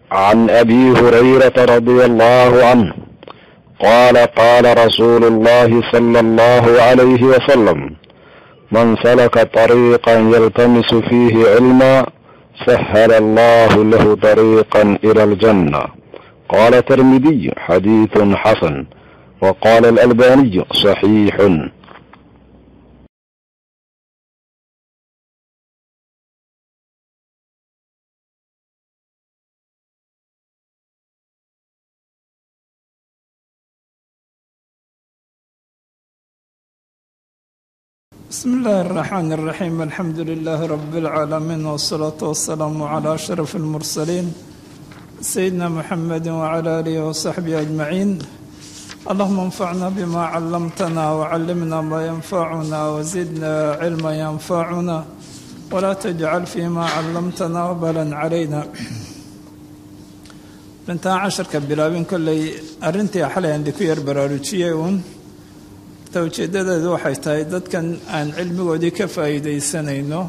عن أبي هريرة رضي الله عنه قال قال رسول الله صلى الله عليه وسلم: من سلك طريقا يلتمس فيه علما سهل الله له طريقا إلى الجنة. قال الترمذي: حديث حسن. وقال الألباني: صحيح. بسم الله الرحمن الرحيم. الحمد لله رب العالمين، والصلاة والسلام على أشرف المرسلين سيدنا محمد وعلى آله وصحبه أجمعين. اللهم انفعنا بما علمتنا وعلمنا ما ينفعنا وزدنا علما ينفعنا ولا تجعل فيما علمتنا وبلا علينا. intaan casharka bilaabin kolley arrintii xalay aan ku yar baraarujiyay ujeedadeedu waxay tahay dadkan aan cilmigoodii ka faa'iidaysanayno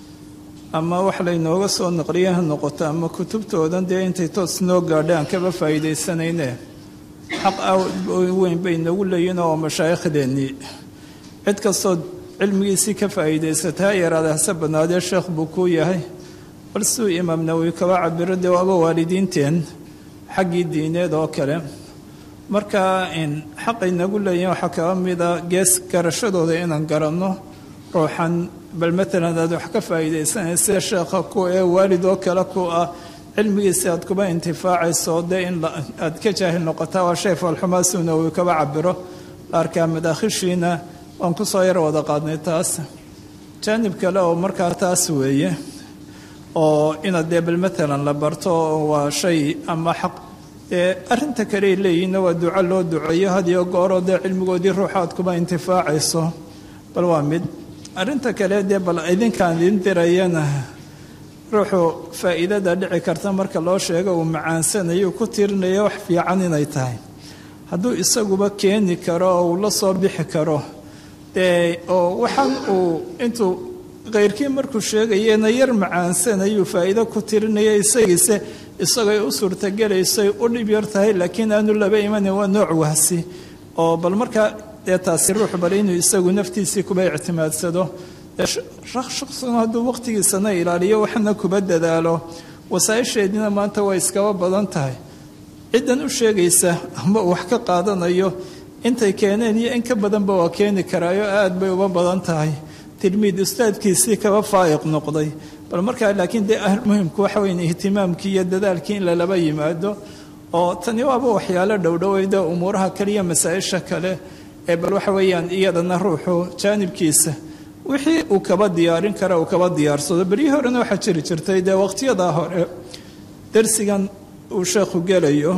ama wax laynooga soo naqliyo ha noqoto ama kutubtoodan dee intay toos noo gaadhaan kaba faa'iidaysanayne xaq weyn bay nagu leeyihin oo mashaayikhdeennii cid kastoo cilmigiisii ka faa'iidaysataa yaraada hase badnaadee sheekh buu kuu yahay bal siduu imaam nawowi kaba cabiro dee waaba waalidiinteen xaggii diineed oo kale. marka xaqay nagu leeyihin waxaa kaba mida gees garashadooda inaan garanno ruuxan bal maalan aad wax ka faa'iidaysanaysa sida sheekha ku ee waalid oo kale ku ah cilmigiisa aad kuba intifaacayso dee in aad ka jaahil noqotaa waa shay falxumaasuna uu kaba cabiro la arkaa madaakhishiina waan ku soo yar wada qaadnay taas jaanib kale oo markaa taas weeye oo inaad dee bal maalan la barto waa shay ama xaq arrinta kale ay leeyihinna waa duco loo duceeyo had iyo gooroo dee cilmigoodii ruuxa aad kuba intifaacayso bal waa mid. arrinta kale dee bal idinkaan idin dirayana ruuxu faa'iidada dhici karta marka loo sheego uu macaansanayo ku tirinaya wax fiican inay tahay hadduu isaguba keeni karo oo uu la soo bixi karo dee oo waxaan uu intuu keyrkii markuu sheegayena yar macaansanayuu faa'iido ku tirinaya isagiise isagay u suurtagelaysay u dhib yar tahay laakiin aanu laba imanin waa nooc wahsi oo bal markaa dee taasi ruux bal inuu isagu naftiisii kuba ictimaadsado shakhsiguna hadduu waqtigiisana ilaaliyo waxna kuba dadaalo wasaa'isheediina maanta way iskaba badan tahay ciddan u sheegaysa ama uu wax ka qaadanayo intay keeneen iyo in ka badanba waa keeni karaayo aad bay uba badan tahay tilmiid ustaadkiisii kaba faa'iq noqday bal markaa laakiin dee muhimku waxa weyn ihtimaamkii iyo dadaalkii in lalaba yimaado oo tani waaba waxyaalo dhowdhoweyda umuuraha kaliya masaa-isha kale ee bal waxa weeyaan iyadana ruuxu jaanibkiisa wixii uu kaba diyaarin kara uu kaba diyaarsado. beryihii horena waxaa jiri jirtay dee waqtiyadaa hore darsigan uu sheekhu gelayo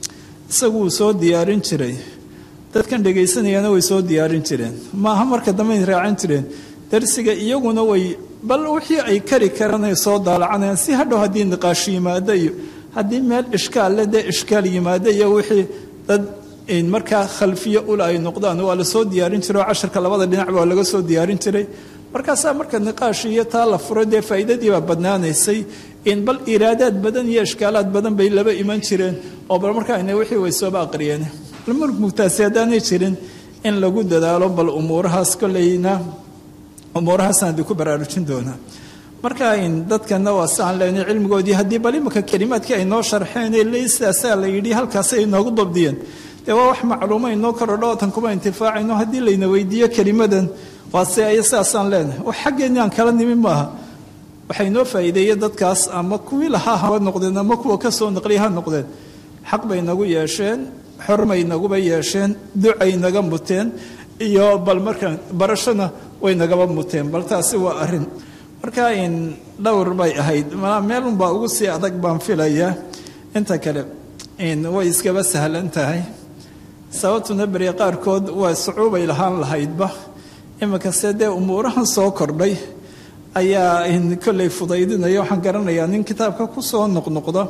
isagu uu soo diyaarin jiray dadkan dhegaysanayana way soo diyaarin jireen maaha marka dambe ay raacan jireen darsiga iyaguna way bal wixii ay kari karanay soo daalacanayaan si hadhow haddii niqaash yimaado iyo haddii meel ishkaal le dee ishkaal yimaado iyo wixii dad markaa khalfiye ula ay noqdaan waa la soo diyaarin jiray oo casharka labada dhinac waa laga soo diyaarin jiray markaasaa marka niqaash iyo taa la furo dee faa'iidadii baa badnaanaysay in bal iraadaad badan iyo ishkaalaad badan bay laba iman jireen oo bal markaa ina wixii way sooba aqriyeen mugtaasi haddaanay jirin in lagu dadaalo bal umuurahaas kolleyna umuurahaasaan idinku baraarujin doonaa. marka dadkana waa saan leenay cilmigoodii haddii bal imaka kelimaadkii ay noo sharxeen sidaasaa la yidhi halkaas ay noogu dabdiyeen dee waa wax macluuma inoo korodho tan kuma intifaacayno haddii layna weydiiyo kelimadan waa se ay sidaasaan leenahay wax xaggeenni aan kala nimin maaha waxay noo faa'iideeye dadkaas ama kuwii lahaa ha noqdeen ama kuwa ka soo naqliya ha noqdeen xaq bay nagu yeesheen xormay naguba yeesheen ducay naga muteen iyo bal markaan barashana way nagaba muteen bal taasi waa arrin marka dhowr bay ahayd meelunbaa ugu sii adag baan filayaa inta kale way iskaba sahlan tahay sababtuna beri qaarkood waa sucuubay lahaan lahaydba iminkase dee umuurahan soo kordhay ayaa kolley fudaydinaya waxaan garanayaa nin kitaabka ku soo noqnoqda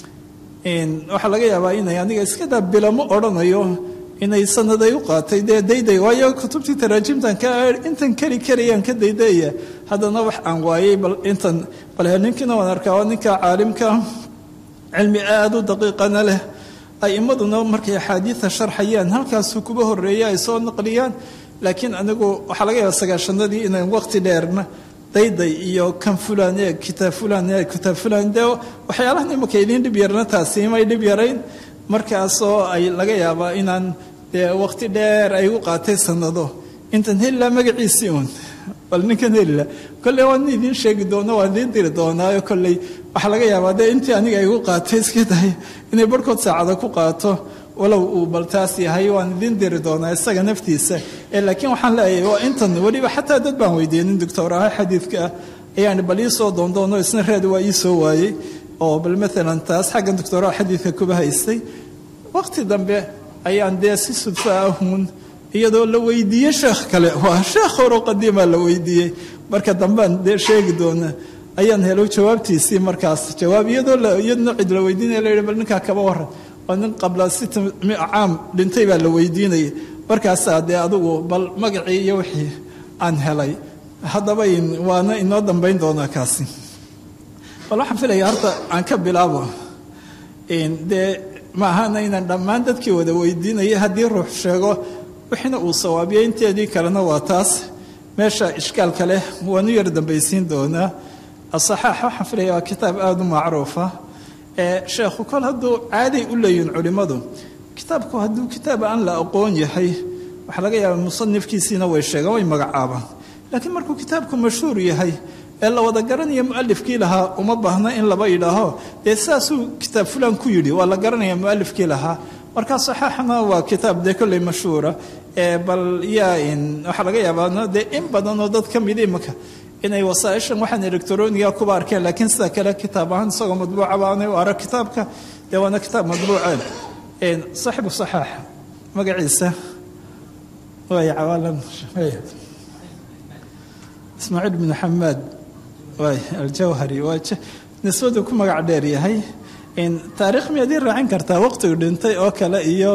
waxaa laga yaabaa inay aniga iskadaa bilamo odhanayo inay sanaday u qaatay dee dayday waayo kutubtii taraajimtan intan karayaan ka daydaya haddana wax aan waayay bal intan bal ninkiina waan arkaa waa ninka caalimka cilmi aada u daqiiqana leh a'imaduna markay axaadiida sharxayaan halkaasuu kuba horreeyey ay soo naqliyaan laakiin anigu waxaa laga yaaba sagaashanadii inayn waqti dheerna dayday iyo kan fulan ee kitaab fulan ee kitaab fulan dee waxyaalahan imanka idiin dhib yarna taasi imay dhib yarayn markaasoo ay laga yaabaa inaan dee waqti dheer ay u qaatay sanado intan helilaa magaciisii uun bal ninkan helila kolley waan idiin sheegi doona waan idiin diri doonaayo kolley waxaa laga yaabaa dee intii aniga ay u qaatay iska tahay inay barhkood saacada ku qaato walow uu bal taas yahay waan idiin diri doonaa isaga naftiisa laakiin waxaan leeyahay waa intan weliba xataa dad baan weydiinin doctor aha xadiidka ah ayaan bal ii soo doondoono isna reed waa ii soo waayey oo bal maalan taas xaggan doctoraha xadiidka kuba haystay waqti dambe ayaan dee si sudfa ahuun iyadoo la weydiiyey sheekh kale waa sheekh horo qadiima la weydiiyey marka dambean dee sheegi doona ayaan helo jawaabtiisii markaas jawaab iyadoo cid la weydiinaya la yidhi bal ninkaa kaba waran waa nin qabla 600 caam dhintay baa la weydiinayay markaasaa dee adugu bal magacii iyo wixii aan helay haddaba waana inoo dambayn doonaa kaasi bal waxaan filaya horta aan ka bilaabo dee ma ahana inaan dhammaan dadkii wada weydiinaya haddii ruux sheego wixina uu sawaabiyey inteedii kalena waa taas meesha ishkaalka leh waanu yar dambaysiin doonaa asaxaax waxaan filaya waa kitaab aada u macruufa sheekhu kol hadduu caaday u leeyihin culimmadu kitaabku hadduu kitaab aan la aqoon yahay waxaa laga yaabaa musanifkiisiina way sheegaan way magacaabaan laakiin markuu kitaabku mashhuur yahay ee la wada garanaya mualifkii lahaa uma baahna in laba yidhaaho dee saasuu kitaab fulan ku yidhi waa la garanaya mualifkii lahaa markaa saxaaxna waa kitaab dee kolley mashhuura bal waxaa laga yaabaa dee in badan oo dad ka mid imaka inay wasaaishan waxaan electroniga kuba arkeen laakiin sida kale kitaab ahaan isagoo madbuuca baanay u arag kitaabka dee waana kitaab madbuuceen saaxibu saxaax magaciisa way cawaalan ismaaciil bin xamaad way aljawhari waa nisbadu ku magac dheer yahay taariikh miyaad ii raacin kartaa waqtigu dhintay oo kale iyo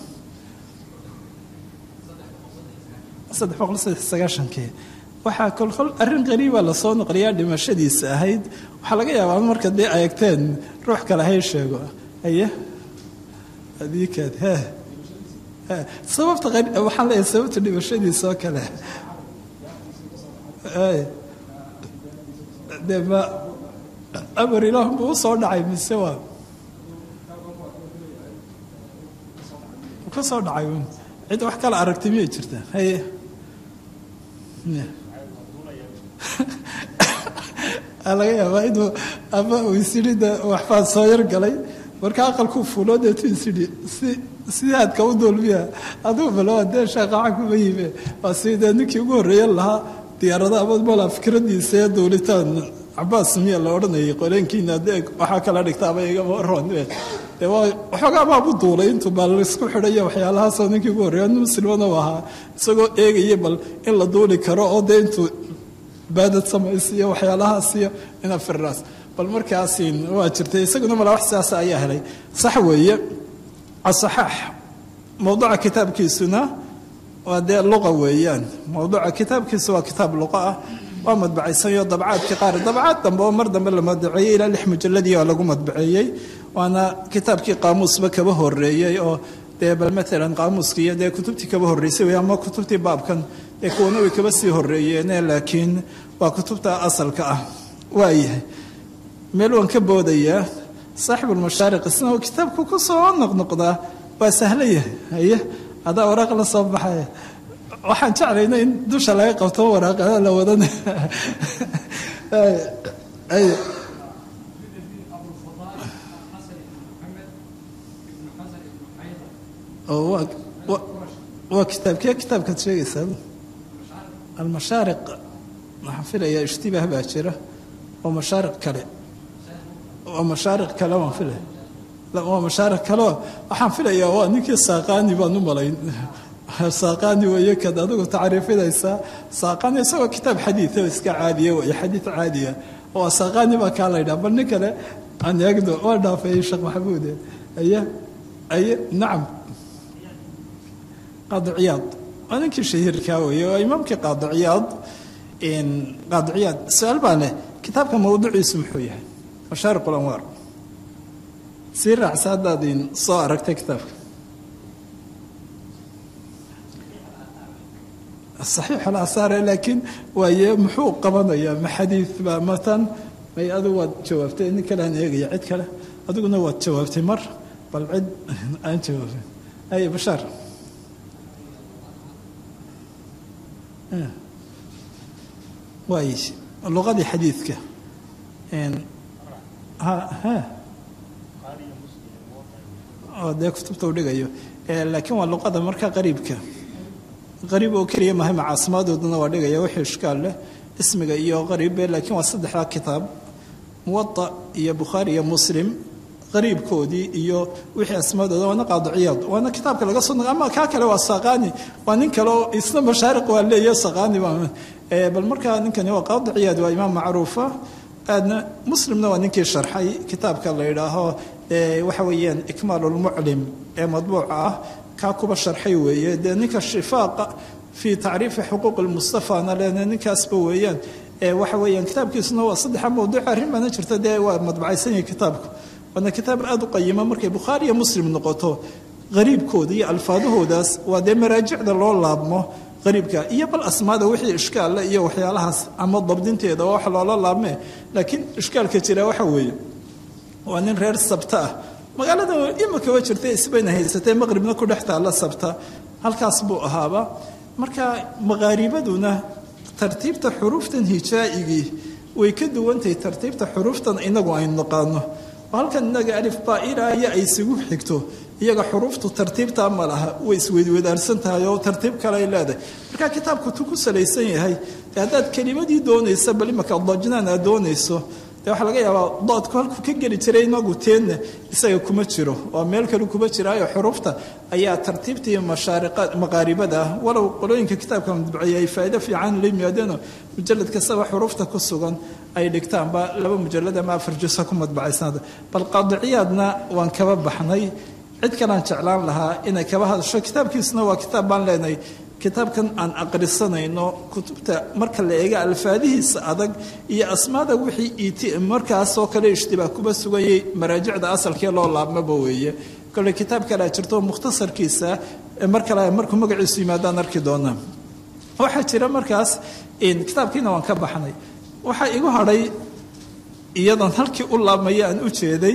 389 waxaa kolkol arrin qariiba lasoo noqliyaa dhimashadiisa ahayd waxaa laga yaabaa marka dee eegteen ruux kale hay sheego haye adiikaad sababta waxaan leeyahay sababta dhimashadiisa oo kale dee ma amar ilaah buu u soo dhacay mise waa ka soo dhacay cid wax kala aragtay miyay jirtaa haye laga yaabaa inuu ama uu isidhida waxbaa soo yar galay marka aqalkuu fuuloo deetu isidhi sidii aadka u duulmiya adugu balaa dee shaaqaca kuma yime waa sidee ninkii ugu horreeyan lahaa diyaarada amad malaa fikradiisa ee duulitaan cabaas miya la odhanayay qoleenkiina dee waxaa kala dhigtaaba igama roon dee waa waxoogaa baabu duulay intuu baa laisku xidhayo waxyaalahaasoo ninkii ugu horreeya muslimana u ahaa isagoo eegaya bal in la duuli karo oo dee intuu baadad samaysiiyo waxyaalahaasiyo ina firaas bal markaasi waa jirtay isaguna malaa wax sidaasa ayaa helay sax weeye asaxaax mowduuca kitaabkiisuna waa dee luqa weeyaan mowduuca kitaabkiisu waa kitaab luqa ah waa madbacaysanyo dabcaadka qaar dabcaad dambe oo mar dambe la madbaceeyey ilaa 6 mujalladii oo lagu madbaceeyey waana kitaabkii qaamuusba kaba horreeyey oo dee bal maalan qaamuuskii iyo dee kutubtii kaba horreysay wey ama kutubtii baabkan dee kuwana way kaba sii horreeyeene laakiin waa kutubta asalka ah waayahay meel waan ka boodayaa saaxibulmashaariq isna kitaabku ku soo noqnoqdaa waa sahlan yahay haye hadaa waraaq la soo baxaya waxaan jeclayna in dusha laga qabto waraaqada la wadan waa kitaabkaad sheegaysaa almashaariq waxaan filayaa ishtibaah baa jira oo mashaariq kale waa mashaariq kale waan filaya waa mashaariq kale waxaan filayaa waa ninkii saaqaani baan u malayn saaqaani weeye kad adigu tacriifinaysaa saaqaani isagoo kitaab xadiid oo iska caadiya weeye xadiid caadiya oo saaqaani baa kaa laydhaa bal nin kale aan eegno waa dhaafeeyey sheekh maxamuud aye nacam qaadi ciyaad waa ninkii shahiirkaa weeye waa imaamkii qaadi ciyaad su-aal baa leh kitaabka mawduuciisu muxuu yahay mashaariq ulanwaar sii raacsa haddaad soo aragtay kitaabka صحيح الآثار لكن وهي محوق قبضية ما حديث مثلا ما أدو جوابتي إنك لا نيجي عد كلا أدو نوات جوابتي مر بل عد أنت جوابتي أي بشر وايش اللغة دي حديثك إن ها ده كتبت ودقيقة لكن واللغة ده مركا قريبك غريب وكريم مهم عاصمات ودنا ودقيقة وحي إشكال له اسمه إياه غريب لكن وصدح كتاب موطأ يا بخاري يا مسلم غريب كودي إياه وحي أسماء وأنا قاضي عياض وأنا كتاب كلا قصنا أما كاكلا والصاغاني وأنا كلا إسلام مشارق ولا يصاغاني بالمركة نكن هو قاضي عياض وإمام معروفة أنا مسلم نوع نكي شرحي كتاب كلا يراه وحويان إكمال المعلم مطبوعة كاكوب الشرحي ويا نك الشفاق في تعريف حقوق المصطفى أنا لأن نك أسبويان وحويان كتاب كيسنا وصدح موضوع ريم أنا شرت ده ومطبعي سنة كتابك وأنا كتاب رأد قيمة مركي بخاري مسلم نقطه غريب كودي ألفاظه داس وده مراجع ده الله لابمه غريب كا إيه بالأسماء ده وحي إشكال لا إيه وحي على حس عم الضبطين تيدا وحلا الله لابمه لكن إشكال كتير وحوي وأنا غير السبتة magaalada imika way jirtay isbayna haysatay maqribna ku dhex taala sabta halkaas buu ahaaba marka maqaaribaduna tartiibta xuruuftan hijaa'igi way ka duwantay tartiibta xuruuftan inagu ay naqaano halkan inaga alif ba ila ay isugu xigto iyaga xuruuftu tartiibta ma laha way isweydweedarsan tahay oo tartiib kale ay leedahay marka kitaabku ku salaysan yahay hadaad kalimadii doonaysa bal imika dajnana doonayso waxa laga yaabaa doodku halku ka geli jiray inagu teena isaga kuma jiro oo meel kale kuma jiraayo xuruufta ayaa tartiibta iyo mashaariqad maqaaribada walaw qolooyinka kitaabka madbuciyay faa'iido fiican leeyahay mujallad kasta xuruufta ku sugan ay dhigtaan ba laba mujallad ama afar juz ku madbucaysnaa bal qadiciyadna waan kaba baxnay cid kale aan jeclaan lahaa inay kaba hadasho kitaabkiisna waa kitaab baan leenahay kitaabkan aan aqrisanayno kutubta marka la eego alfaadihiisa adag iyo asmaada wixii markaas oo kale ishtibaa kuba sugayay maraajicda asalkee loo laabmaba weeye kale kitaab kale jirto mukhtasarkiisa markuu magaciisu yimaadaan arki doonaa waxaa jira markaas kitaabkiina waan ka baxnay waxaa igu hadhay iyadan halkii u laabmaya aan u jeeday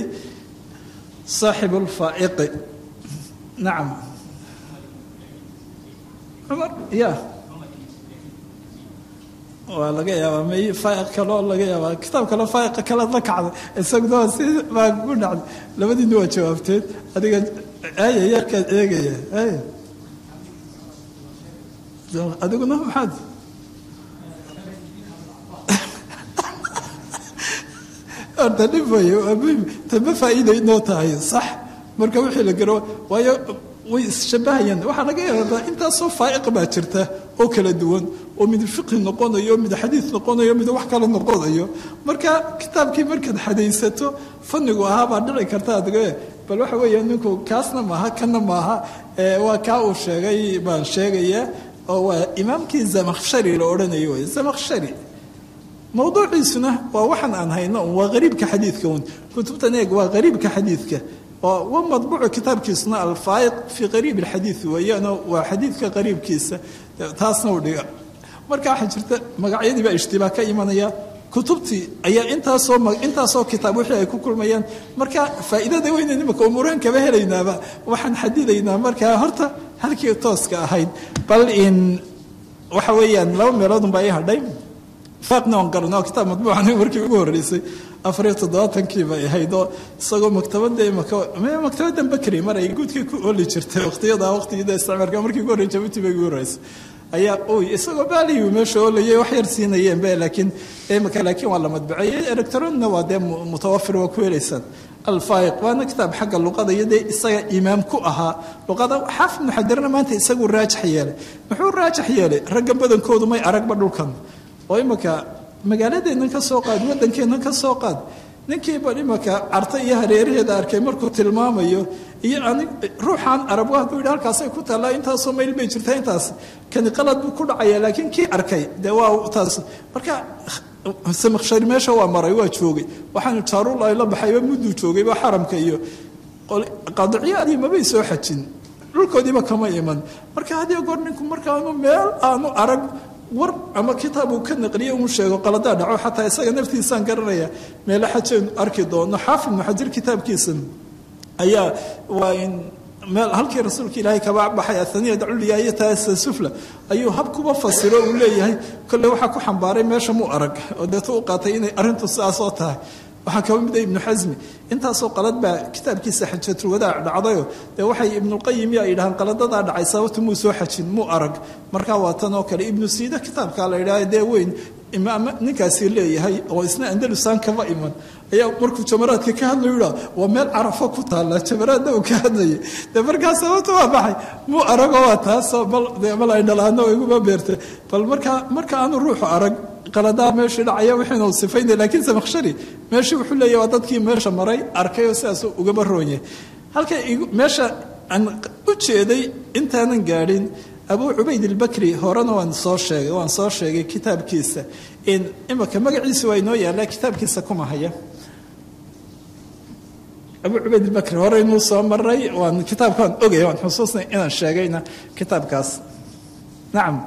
saaxibulfaa'iqi nacam عمر يا ولا جاي ما فائق كلا ولا جاي كتاب كلا فائق كلا ذكر السجدة ما قلنا لما دي نوع شوفتين هذيك أي يركض أي هذيك نهم حد أنت نفاي تبى فائدة إنه تاعي صح مركب حيل جرو ويا ويشبهين waxa laga yaabaa inta soo faa'iq ba jirta oo kala duwan oo mid fiqh noqonayo mid xadiis noqonayo mid wax kale noqonayo marka kitaabkii markaad xadaysato fannigu ahaa baa dhici karta adiga bal waxa weeyaan ninku kaasna maaha kana maaha waa ka uu sheegay baan sheegaya oo waa imaamkii Zamakhshari la oranayo Zamakhshari mawduuciisuna waa waxan aan hayno waa qariibka xadiiska kutubtan eeg waa qariibka xadiiska ومطبوع كتاب كيسنا الفائق في قريب الحديث ويانا وحديث كقريب كيسة تاسنا وديا مركا حجرت مقاعدي بقى اشتباه كإيمانية كتبتي أي أنت صو كتاب وحي كل ميان مركا فإذا ده وين نمك أمورين كبهرينا بقى وحن حديدينا مركا هرتا هلكي توسكا هاي بل إن وحويا لو مرادهم بأيها دايما فاقنا وانقرنا كتاب مطبوع عنه مركي بقول رئيسي أفريت ضاطن كيف هيدا صقوا مكتبة بكري مرة يقول كي كل شرت وقتي ده استعمر كمر كي يقول رجبتي بيقول رئيس أيا أوي صقوا بالي ومشوا ولا وحير سينيين به لكن مكان لكن والله مطبعية إلكترون نوادم متوفر وكويسا الفائق وأنا كتاب حق اللغة يدي إسقى إمام كوها لغة حرف محدرنا ما أنت إسقى الراجح ياله محور راجح ياله رقم بدن كود ما يعرق بدل كم ويمكا magaaladeenan ka soo qaad wadankeenan ka soo qaad ninkii bari marka artay iyo hareeraheeda arkay markuu tilmaamayo iyo ruuxan arab wax buu halkaas ay ku talaa intaas oo meel bay jirtaa intaas kan qalad buu ku dhacay laakiin kii arkay de waa taas marka Zamakhshari meesha waa maray waa joogay waxaan jaarul ay la baxay muddo joogay ba xaramka iyo qaadiciyaadii mabay soo xajin dhulkoodiiba kama iman marka haddii goor ninku markaanu meel aanu arag war ama kitaab uu ka naqliye uu sheego qaladaa dhaco xataa isaga naftiisaan garanaya meelo xajeen arki doono xaafid ibn xajar kitaabkiisa ayaa waa in meel halkii rasuulka ilaahay kaba baxay athaniya dacliya iyo taasufla ayuu hab kuba fasiro uu leeyahay kullu waxa ku xambaaray meesha mu arag oo dadku u qaatay inay arintu saas oo tahay waxa ka mid ibn Hazmi intaasoo qalad baa kitaabkiisa xajatul wadaa dhacdayo waxay ibn qayyim ay yiraahdaan qaladada dhacay sababtu muu soo xajin mu arag marka waa tan oo kale ibn siida kitaabka la yiraahdo weyn imaam ninkaasi leeyahay oo isna andalusan kaba iman ayaa markuu jamaraadka ka hadlayo waa meel arafo ku taala jamaraadda uu ka hadlayay markaas sababtu waa baxay mu arag waa taas bal ay dhalaano igu beertay bal marka aanu ruuxu arag qaladaad meeshii dhacaya wixii uu sifaynay laakiin samakhshari meeshii wuxuu leeyahay waa dadkii meesha maray arkay oo sidaas uga baroonye halka meesha aan u jeeday intaanan gaadhin abu ubayd al-bakri horana waan soo sheegay kitaabkiisa in imaka magaciisa waa inoo yaala kitaabkiisa kuma haya abu ubayd al-bakri hore inuu soo maray waan kitaabkan ogay waan xusuusnay inaan sheegayna kitaabkaas nacam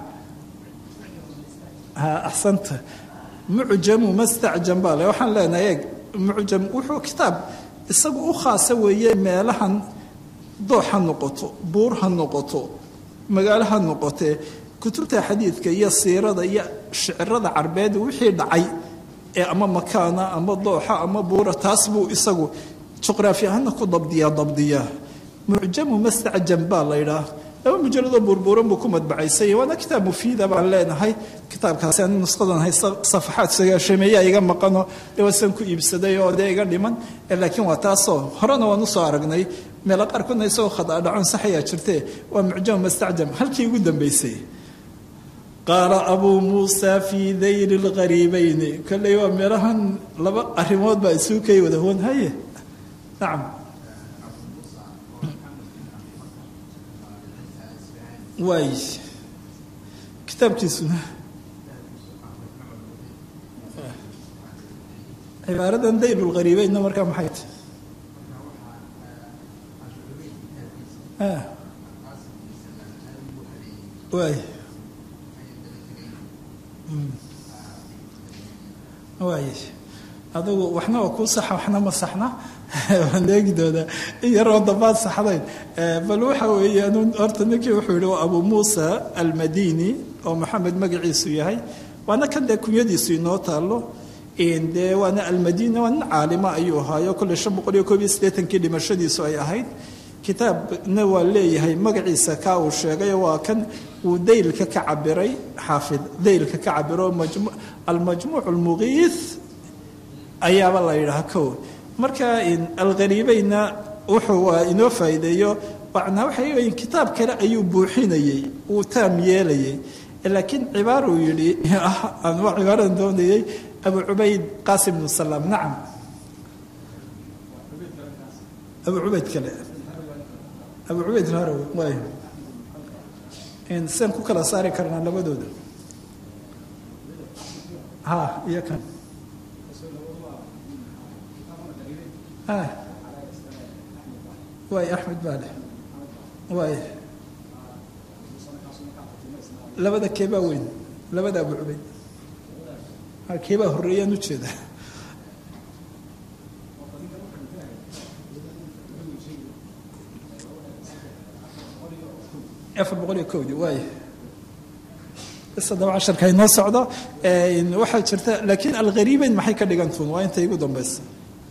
أحسنت معجم مستعجم باله وحن لنا يج معجم وحو كتاب السبب خاصة ويا مالها ضوح النقطة بورها النقطة مقالها النقطة كتبت حديث كي السيرة يا شعر عرباد وحيد عي أما مكانة أما ضوحة أما بورة تاسبو إسقو جغرافيا هنكو ضبطية معجم مستعجم باله يراه لو مجرد بربورن بكم مدبعيسيه وانا كتاب مفيد طبعا لنا هاي كتاب كاسان نسقدن هاي صفحات سغاشميه ايغا مقنو دوسن كو يبسداي oo deega dhiman laakiin waa taaso horena waan soo aragnay meel qaar kuna soo khada dhacun saxiya jirtay waa mucjam mustacjam halkii ugu dambeysay قال ابو موسى في ذيل الغريبين كل يوم ميرهن لبا arimood ba isu kay wada hoon haye نعم واي كتاب كيسنا عبارة ديل الغريبين نمر كم حيت واي واي هذا وإحنا وكل صح وإحنا ما صحنا ونجد يرى ضباط صحابين بل وحوي أنو أرتنكي وحولوا أبو موسى المديني أو محمد مقعي سيهاي وأنا كان لكم يدي سينوت الله إن ده وأنا المدينة وأنا عالمة أيها يكل الشب قرية كوبيس ليتن كده مرشدي سويا هاي كتاب نوالي هاي مقعي سكاو شيء وكان وديل كعبري حافظ ديل كعبري المجموع المغيث أيام الله يرحمه marka in al-gharibayna wuxuu inoo faa'iideeyo waxna waxay kitaab kale ayuu buuxinayay uu taam yeelayay laakiin cibaaro yiri aan wax cibaaran doonayay abu ubayd qasim ibn salam nacam abu ubayd kale abu ubayd harawi way in san ku kala saari karnaa labadooda ha iyo kan واي أحمد بالح واي لبدا كيبا وين لبدا أبو عبيد كيبا هرية نتشد أفر بقولي كودي واي الصدى 10 كاين نص عضة إن واحد شرطة لكن الغريبة ما حيكون لجنتون وين تيجودهم بس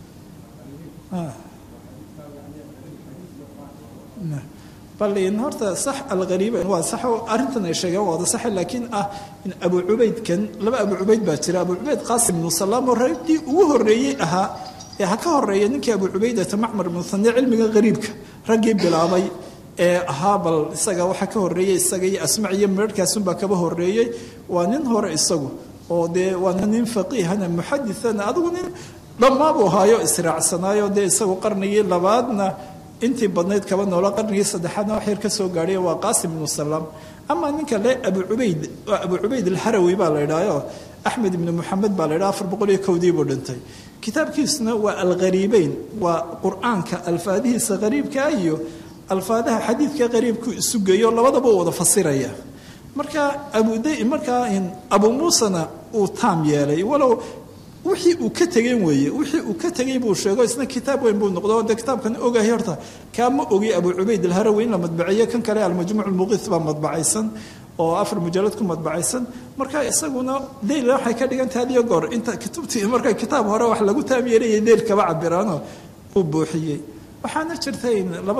بل النهارده صح الغريبة هو صح أرنتنا الشيء هذا صح لكن إن أبو عبيد كان لما أبو عبيد باتر أبو عبيد قاسم بن سلام والرئي وهو الرئي هكا الرئي إنك أبو عبيدة معمر بن ثني علمي غريبك رجيب بالعضي هابل السجا وحكاه الرئي السجا أسمع يمرد كاسم بكبه الرئي وننهر السجو وده ونن فقيه أنا محدث أنا أظن لما أبو هايو إسراع سنايو ده سو قرنية لبادنا intii badnayd kaba noola qarnigii saddexaadna wax yar ka soo gaadhay waa qaasim ibn salam ama ninka le abu cubayd alharawi baa la idhaayo axmed ibnu muxamed baa la idhaha 401 buu dhintay kitaabkiisuna waa alghariibeyn waa qur-aanka alfaadihiisa qariibka iyo alfaadaha xadiidka qariibku isu geeyo labadaba wada fasiraya marka abu muusana uu taam yeelay walow wixii uu ka tagay wixii uu ka tagay buu sheego isna kitaab weyn buu noqdo de kitaabkan ogahay horta kama ogi abu ubayd al-harawi in la madbaciyo kan kale al-majmu' al-mughith ba madbacaysan oo 4 mujallad ku madbacaysan marka isaguna deel waxay ka dhigan tahay iyo goor inta kutubtii marka kitaab hore wax lagu taam yeelay deel ka bacbiraano uu buuxiyay waxaana jirtay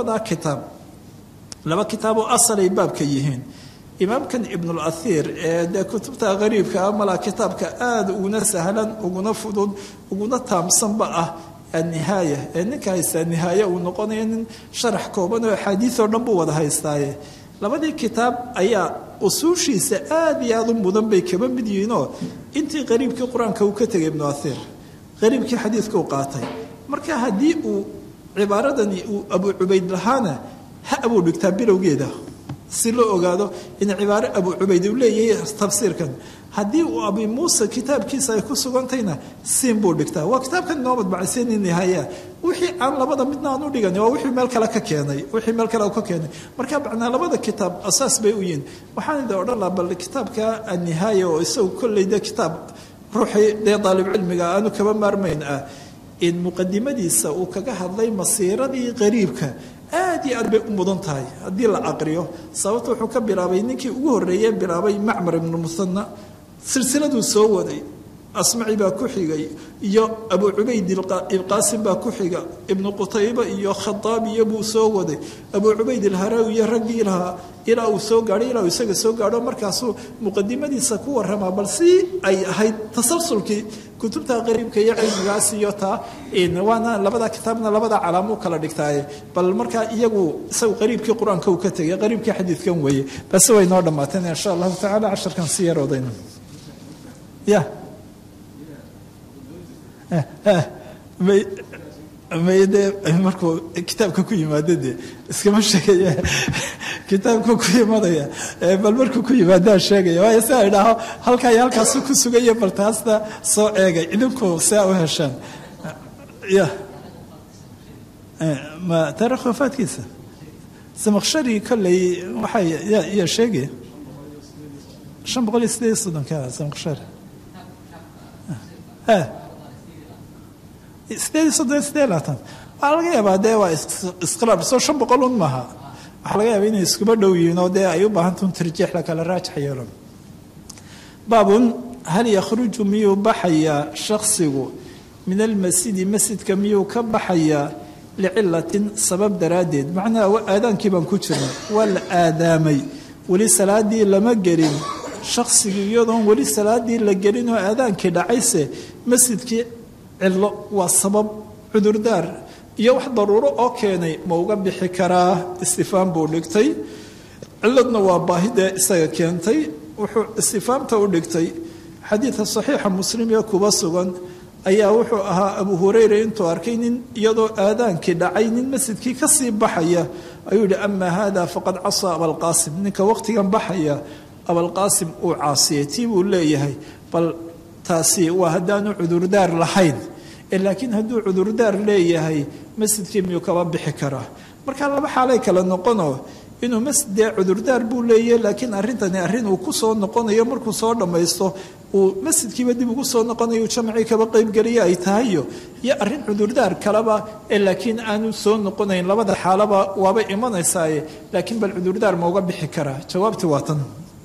laba kitaab oo asal ay baabka yihiin imaamkan ibn al-athir ee kutubta qariibka ama kitaabka aad uuna sahlan uuna fudud uuna taamsan ba ah an-nihaaya ninka haysta nihaaya uu noqonayo sharax kooban oo xadiis oo dhan buu wada haystaaye labadii kitaab ayaa usuushiisa aad iyo aad u mudan bay kaba mid yihiin oo intii qariibkii quraanka uu ka tagay ibn al-athir qariibkii xadiiska uu qaatay marka hadii uu cibaaradani uu abu ubayd lahana ha abu dhigtaa bilowgeeda si loo ogaado in cibaaro abu ubayd uu leeyahay tafsiirkan hadii uu abi muusa kitaabkiisa ay ku sugantayna siin buu dhigtaa waa kitaabkan noo madbacaysan nihaaya wixii aan labada midna aan u dhigan waa wixii meel kale ka keenay marka bacna labada kitaab asaas bay u yihiin waxaan idin odhan lahaa bal kitaabka an-nihaaya oo isagu kullayda kitaab ruuxi dalib cilmiga aanu kaba maarmayn in muqaddimadiisa uu kaga hadlay masiiradii qariibka aad iyo aad bay u mudan tahay haddii la aqriyo sababta wuxuu ka bilaabay ninkii ugu horreeyay bilaabay macmar ibn musanna silsiladuu soo waday asmaci baa ku xigay iyo abu ubayd al-qasim baa ku xiga ibn qutayba iyo khataab iyo buu soo waday abu ubayd al-harawi iyo ragii lahaa ilaa uu soo gaadhay ilaa uu isaga soo gaadho markaasuu muqaddimadiisa ku warramaa bal si ay ahayd tasalsulkii kutubta qariibka iyo cilmigaas iyo taa waana labada kitaabna labada calaamo kala dhigtaaye bal marka iyagu isagu qariibkii quraanka uu ka tagay qariibkii xadiidkan weeye bas way noo dhamaateen insha Allah ta'ala 10 kan si yaroodayna ya mayde markuu kitaabka ku yimaadade iskama sheegaya kitaabka ku yimaadaya bal markuu ku yimaada sheegaya waa isa idhaho halkaas ku sugaya bal taasta soo eegay idinku saa u heshaan ya ma taariikh wafaadkiisa samakhshari kallay waxay ya sheegay 500 ka samakhshari استيلاتن laga yaabaa de waa isqraab soo 500 maaha waxa laga yaabaa inay iskuba dhow yihiin oo de ay u baahan tahay tarjiix la kala raajax yeelo baabun hal yakhruju miyu bahaya shakhsigu min al-masjid masjidka miyu ka bahaya li'illatin sabab daraadeed macnaa waa aadaankii baan ku jirnay wal aadaamay wali salaadii lama gelin shakhsigu iyadoon wali salaadii la gelin oo aadaankii dhacayse masjidkii cillo waa sabab cudurdaar iyo wax daruuro oo keenay ma uga bixi karaa istifaam buu dhigtay cilladna waa baahida isaga keentay wuxuu istifaamta u dhigtay xadiidka saxiixa muslim ee kuba sugan ayaa wuxuu ahaa abu hurayra intuu arkay nin iyadoo aadaankii dhacay nin masjidkii ka sii baxaya ayuu yidhi ama hada faqad casaa abalqaasim ninka waqtigan baxaya abalqaasim uu caasiyey tii buu leeyahay bal taasi waa haddaanu cudurdaar lahayn laakiin hadduu cudurdaar leeyahay masjidkii miyuu kaba bixi karaa marka laba xaalay kala noqono inuu masjidee cudurdaar buu leeyahay laakiin arrintani arrin uu ku soo noqonayo markuu soo dhammaysto uu masjidkiiba dib ugu soo noqonayo jamcii kaba qaybgeliya ay tahayo iyo arrin cudurdaar kaleba laakiin aanu soo noqonayn labada xaalaba waaba imanaysaaye laakiin bal cudurdaar ma uga bixi karaa jawaabti waa tan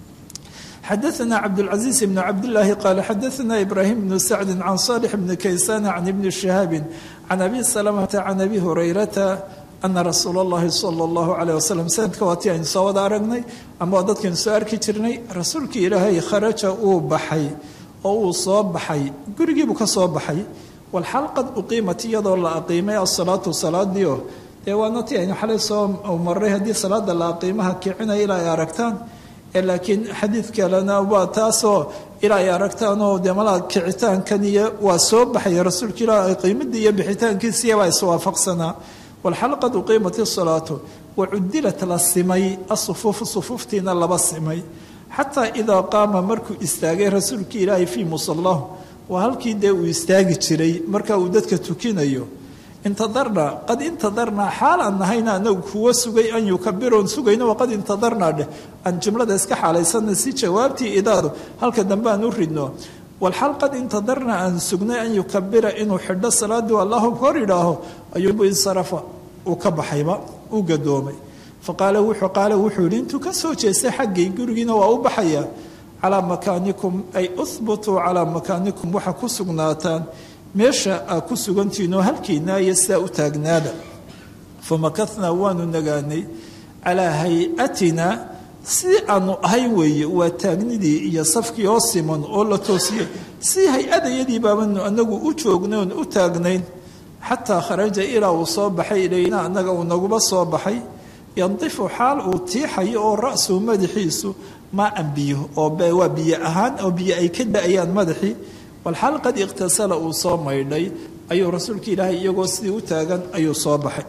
حدثنا عبد العزيز بن عبد الله قال حدثنا إبراهيم بن سعد عن صالح بن كيسان عن ابن شهاب عن أبي سلمة عن أبي هريرة أن رسول الله صلى الله عليه وسلم سنة كواتي عن صواد عرقني أما ضدك سؤال كترني رسولك إلهي خرج أو بحي أو صاب بحي قرقي بك صاب بحي والحلقة أقيمت يد الله أقيمة الصلاة والصلاة ديو ديوانتي يعني حالي صوم أو مريها دي صلاة الله أقيمها كعنا إلى ياركتان laakiin xadiid kalena waa taasoo ilaa ay aragtaanoo dee malaa kicitaankaniyo waa soo baxaya rasuulka ilaa ay qiimadii iyo bixitaankiisiya waa iswaafaqsanaa walxalqad uqiimat isalaatu wacudilat la simay asufuufu sufuuftiina laba simay xataa idaa qaama markuu istaagay rasuulkii ilaahay fii musallahu waa halkii dee uu istaagi jiray marka uu dadka tukinayo intadarnaa qad intadarnaa xaal aan nahayna anagu kuwa sugay an yukabiroon sugayno waqad intadarnaa dheh aan jumlada iska xaalaysanna si jawaabtii idaadu halka dambe aan u ridno walxal qad intadarnaa aan sugnay an yukabira inuu xidho salaadii allahu hor idhaaho ayuubu insarafa uu ka baxayba uu gadoomay faqaala wuxuu yihi intuu ka soo jeestay xaggay gurigiina waa u baxayaa calaa makaanikum ay uhbutuu calaa makaanikum waxa ku sugnaataan meesha aa ku sugantihiinoo halkiina iyo sidaa u taagnaada famakathnaa waanu nagaanay calaa hay-atina sidii aanu ahay weeye waa taagnidii iyo safkii oo siman oo la toosiyey si hay-adayadii baabanu anagu u joognay oon u taagnayn xataa kharaja ilaa uu soo baxay ilayna annaga uu naguba soo baxay yandifu xaal uu tiixayo oo ra-suu madaxiisu maa an biyo oo waa biyo ahaan oo biyo ay ka da-ayaan madaxii walxaal qad iqhtasala uu soo maydhay ayuu rasuulka ilaahay iyagoo sidii u taagan ayuu soo baxay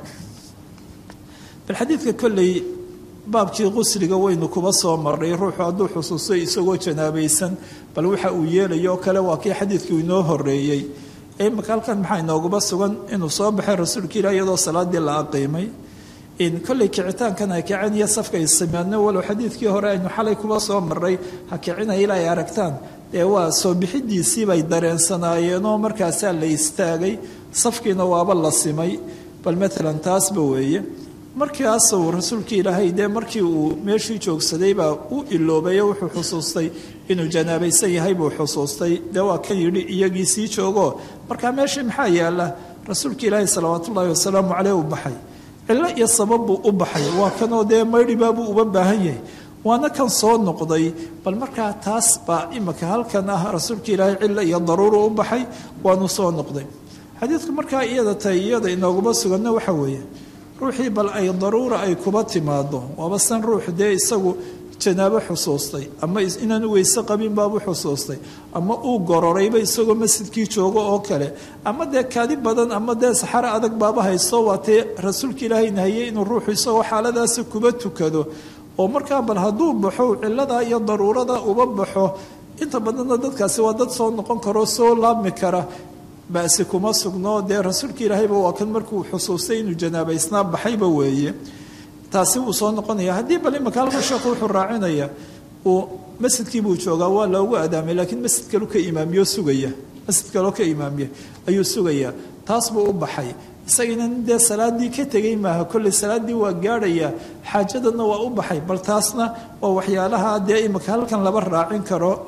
bal xadiidka kolley baabkii qusliga waynu kuba soo maray ruuxu hadduu xusuustay isagoo janaabaysan bal waxa uu yeelayo oo kale waa kii xadiidkii inoo horeeyey imaka halkan maxaa inooguba sugan inuu soo baxay rasuulka ilaah iyadoo salaadii la aqiimay in kolley kicitaankan ha kiciniyo safka isamaadno walow xadiidkii hore aynu xalay kuba soo maray ha kicinaya ilaa ay aragtaan dee waa soo bixidiisii bay dareensanaayeenoo markaasaa la istaagay safkiina waaba la simay bal maalan taasba weeye markaasuu rasuulka ilaahay dee markii uu meeshii joogsaday baa u iloobayo wuxuu xusuustay inuu janaabaysan yahay buu xusuustay dee waa ka yidhi iyagii sii joogo markaa meeshii maxaa yaala rasuulka ilaahay salawaat ullaahi wasalaamu caleyh u baxay cillo iyo sabab buu u baxay waa kanoo dee maydhibaabuu uba baahan yahay waana kan soo noqday bal markaa taas baa imika halkan ah rasuulka ilaahay cillo iyo daruuru u baxay waanu soo noqday xadiidku markaa iyada tahay iyada inooguma suganna waxa weeye ruuxii bal ay daruura ay kuba timaado waaba san ruux dee isagu janaabo xusuustay ama inaanu weyse qabin baabu xusuustay ama uu gororayba isagoo masjidkii joogo oo kale ama dee kaadi badan ama dee saxaro adag baaba haysto waa tee rasuulka ilaahay nahiyey inuu ruuxu isagoo xaaladaasi kuba tukado oo markaa bal hadduu baxo ciladaa iyo daruurada uba baxo inta badanna dadkaasi waa dad soo noqon karoo soo laabmi kara basi kuma sugno dee rasuulka ilaahayba waa kan markuu xusuustay inuu janaabaysnaa baxayba weeye taasi wuu soo noqonaya haddii bal imaka halka sheekhu wuxuu raacinaya uu masjidkii buu joogaa waa loogu adaamay laakiin masjid kaleu ka imaamiyo sugaya masjid kaloo ka imaamiye ayuu sugayaa taas buu u baxay isagina nin dee salaadii ka tegay maaha kolley salaaddii waa gaadhaya xaajadanna waa u baxay bal taasna waa waxyaalaha dee imaka halkan laba raacin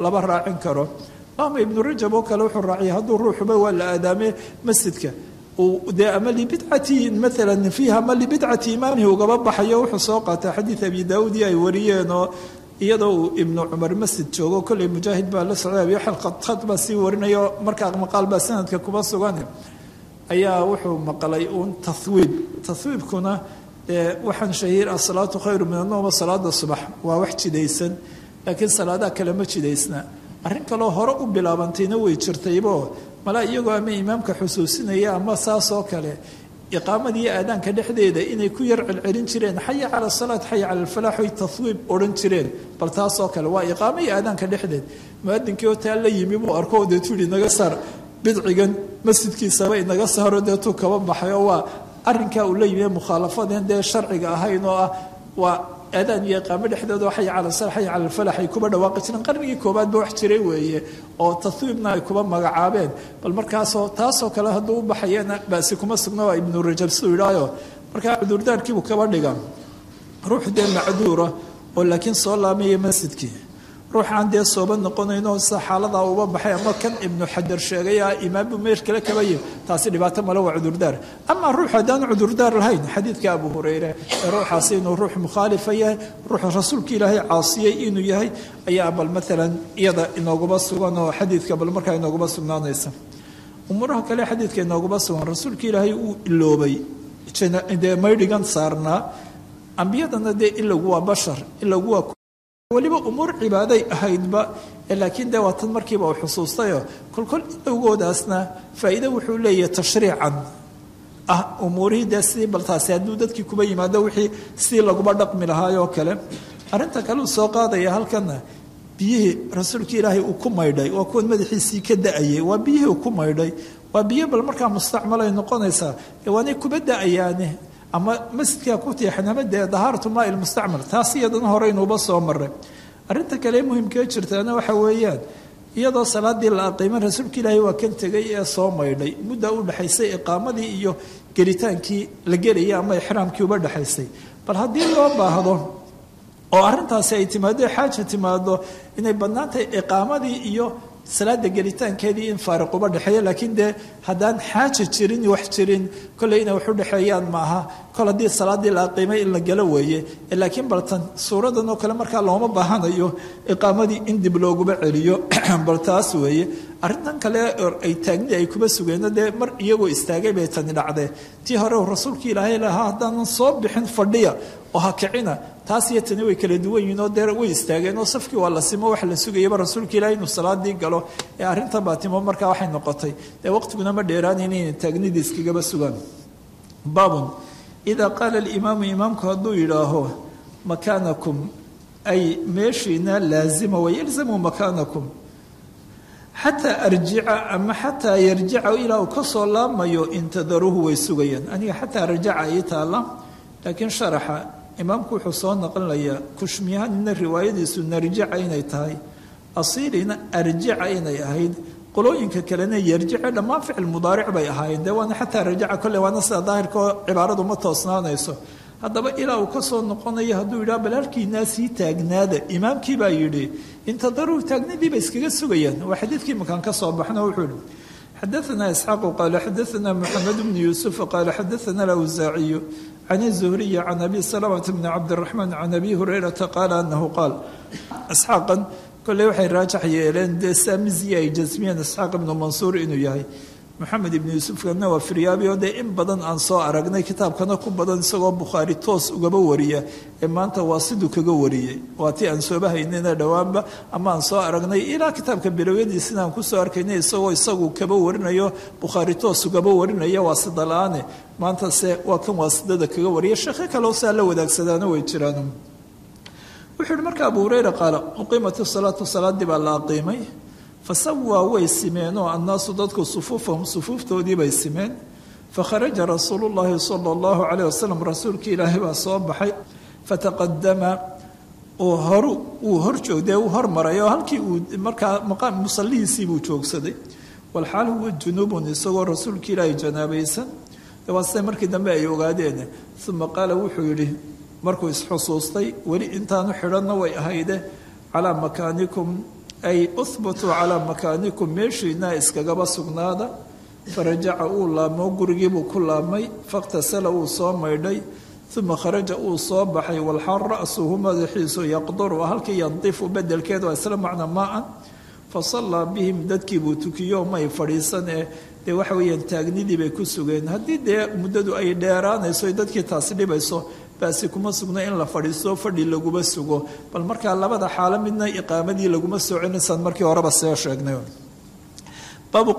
karo ama ibnu rajab oo kale wuxuu raaciyay hadduu ruuxuba waa la aadaamay masjidka dee ama libidcati maalan fiiha ama libidcati imaamihi ugaba baxayo wuxuu soo qaataa xadiid abi daawuud ay wariyeen oo iyadoo uu ibnu cumar masjid joogo kolley mujaahid baa la socday abi xalqad baa sii warinayo markaa maqaal baa sanadka kuba sugan ayaa wuxuu maqlay uun tahwiibkuna waxaan shahiir asalaatu khayru min anowm salaada subax waa wax jidaysan laakiin salaadaha kale ma jidaysna arrin kaloo hore u bilaabantayna way jirtaybo malaa iyagoo ama imaamka xusuusinaya ama saasoo kale iqaamadii aadaanka dhexdeeda inay ku yar celcelin jireen xaya cala salaat xaya cala alfalaax oy tahwiib odhan jireen bal taasoo kale waa iqaamo iyo aadaanka dhexdeed muadinkii oo taa la yimi buu arko deetuu yihi naga saar bidcigan masjidkiisaba inaga saaro deetuu kaba baxay oo waa arrinkaa uu la yimi mukhaalafadeen dee sharciga ahayn oo ah waa aadaan iyo iqaamo dhexdeeda oo xaya cala sal xaya cala alfalax ay kuba dhawaaqi jireen qarnigii koobaad ba wax jiray weeye oo tahwiibna ay kuba magacaabeen bal markaasoo taasoo kale hadduu u baxayana basi kuma sugna waa ibnu rajab siduu yidhaayo markaa cudurdaarkiibuu kaba dhiga ruux dee macduura oo laakiin soo laamaya masjidkii ruux aan dee sooba noqonayno sida xaaladaa uba baxay ama kan ibnu xajar sheegay imaambu meel kale kaba yimi taasi dhibaato male waa cudurdaar ama ruux haddaan cudurdaar lahayn xadiidka abu hureyre ee ruuxaasi inuu ruux mukhaalifa yahay ruux rasuulka ilaahay caasiyey inuu yahay ayaa bal maalan iyada inooguma sugan oo xadiidka bal markaa inooguma sugnaanaysa umuuraha kale xadiidka inooguma sugan rasuulka ilaahay uu iloobay dee maydhigan saarnaa ambiyadana dee ilagu waa bashar ilagu waa waliba umuur cibaaday ahaydba laakiin dee waa tan markiiba uu xusuustayo kolkol ilowgoodaasna faa'iido wuxuu leeyahay tashriican umuurihii dee sidii baltaasi hadduu dadkii kuba yimaado wixii sidii laguba dhaqmi lahaayoo kale arrinta kale uu soo qaadaya halkana biyihii rasuulka ilaahay uu ku maydhay waa kuwan madaxiisii ka da-ayay waa biyihii uu ku maydhay waa biyo bal markaa mustacmal ay noqonaysaa waanay kuba da-ayaane ama masjidkaa ku tiixan ama dee dahaaratu maa ilmustacmal taas iyadana horeynuuba soo maray arrinta kale muhimkee jirtaana waxa weeyaan iyadoo salaadii la aqiimay rasuulka ilaahay waa kan tegay ee soo maydhay mudda u dhexaysay iqaamadii iyo gelitaankii la gelayay ama ixraamkii uba dhexaysay bal haddii loo baahdo oo arrintaasi ay timaado xaaja timaado inay bannaan tahay iqaamadii iyo salaada gelitaankeedii in faariq uba dhexeeya laakiin dee haddaan xaaja jirin wax jirin kolley inay wax u dhexeeyaan maaha kol haddii salaadii la aqiimay in la galo weeye laakiin baltan suuradan oo kale markaa looma baahanayo iqaamadii in dib looguba celiyo bal taas weeye arrintan kale ay taagnii ay kuba sugeenno dee mar iyagoo istaagay bay tani dhacdee tii hore rasuulkii ilaahay lahaa haddaanan soo bixin fadhiya oo ha kicina taas iyo tani way kala duwan yihiin oo dee way istaageen oo safkii waa la simo wax la sugayaba rasuulka ilaahay inuu salaadii galo ee arrinta baatimo markaa waxay noqotay dee waqtiguna ma dheeraanayn inay taagnidii iskagaba sugaan baabun idaa qaala alimaamu imaamku hadduu yidhaaho makaanakum ay meeshiina laazima wayalzamuu makaanakum xataa arjica ama xataa yarjica ilaa uu ka soo laamayo intadaruuhu way sugayaan aniga xataa rajaca ii taalla laakiin sharaxa imaamku wuxuu soo naqlinayaa kushmiyahanina riwaayadiisu narjica inay tahay asiilina arjica inay ahayd qolooyinka kalena yarjica dhammaan ficil mudaaric bay ahaayeen dee waana xataa rajaca kolle waana sida daahirkao cibaaradu ma toosnaanayso haddaba ilaa uu ka soo noqonayo hadduu yidhaha bal halkiinaa sii taagnaada imaamkii baa yidhi intadaruuhu taagnadiiba iskaga sugayaan waa xadiidkii makaan ka soo baxno wuxuu yihi xadaثna isxaaqu qaala xadaثna moxamed bnu yuusuf qaala xadaثna alawsaaciyu can الzuhriyi can abi salamata bni cabdiraxmaan can abi hurayrata qaala anahu qaal isxaaqan kolley waxay raajax yeeleen dee saamiziyi ay jasmiyeen isxaaq ibnu mansuur inuu yahay moxamed ibnu yuusufkana waa firyaabi oo dee in badan aan soo aragnay kitaabkana ku badan isagoo bukhaari toos ugaba wariya ee maanta waa siduu kaga wariyey waa tii aan sooba haynayna dhowaanba ama aan soo aragnay ilaa kitaabka bilowyadiisina aan kusoo arkaynay isagoo isagu kaba warinayo bukhaari toos ugaba warinaya waa sida la-aane maantase waa kan waasidada kaga wariya sheekhe kaleo saa la wadaagsadaana way jiraan wuxuu yihi marka abu hureyra qaala uqiimat isalaatu salaadii baa la aqiimay fasawaa way simeenoo annaasu dadku sufuufahum sufuuftoodii bay simeen fakharaja rasuulu llaahi sala allahu calayh wasalam rasuulkii ilaahay baa soo baxay fataqadama uu horjoogdee uu hormaray oo halkii uu markaa maqaam musallihiisii buu joogsaday walxaal huwa junuubun isagoo rasuulkii ilaahay janaabaysan waa siday markii dambe ay ogaadeen uma qaala wuxuu yidhi markuu isxusuustay weli intaanu xidhanna way ahayde calaa makaanikum ay uhbatuu calaa makaanikum meeshiinaa iskagaba sugnaada farajaca uu laamo gurigiibuu ku laabmay fakhtasala uu soo maydhay uma kharaja uu soo baxay walxaal ra'suhu madaxiisu yaqduru halkii yandifu bedelkeed waa isla macna maa-an fasallaa bihim dadkiibuu tukiyo may fadhiisan ee dee waxa weeyaan taagnidii bay ku sugeen haddii dee muddadu ay dheeraanayso dadkii taasi dhibayso baasi kuma sugno in la fadhiisto fadhi laguma sugo bal markaa labada xaalo midna iqaamadii laguma soo celinaysan markii horeba see sheegnay baabu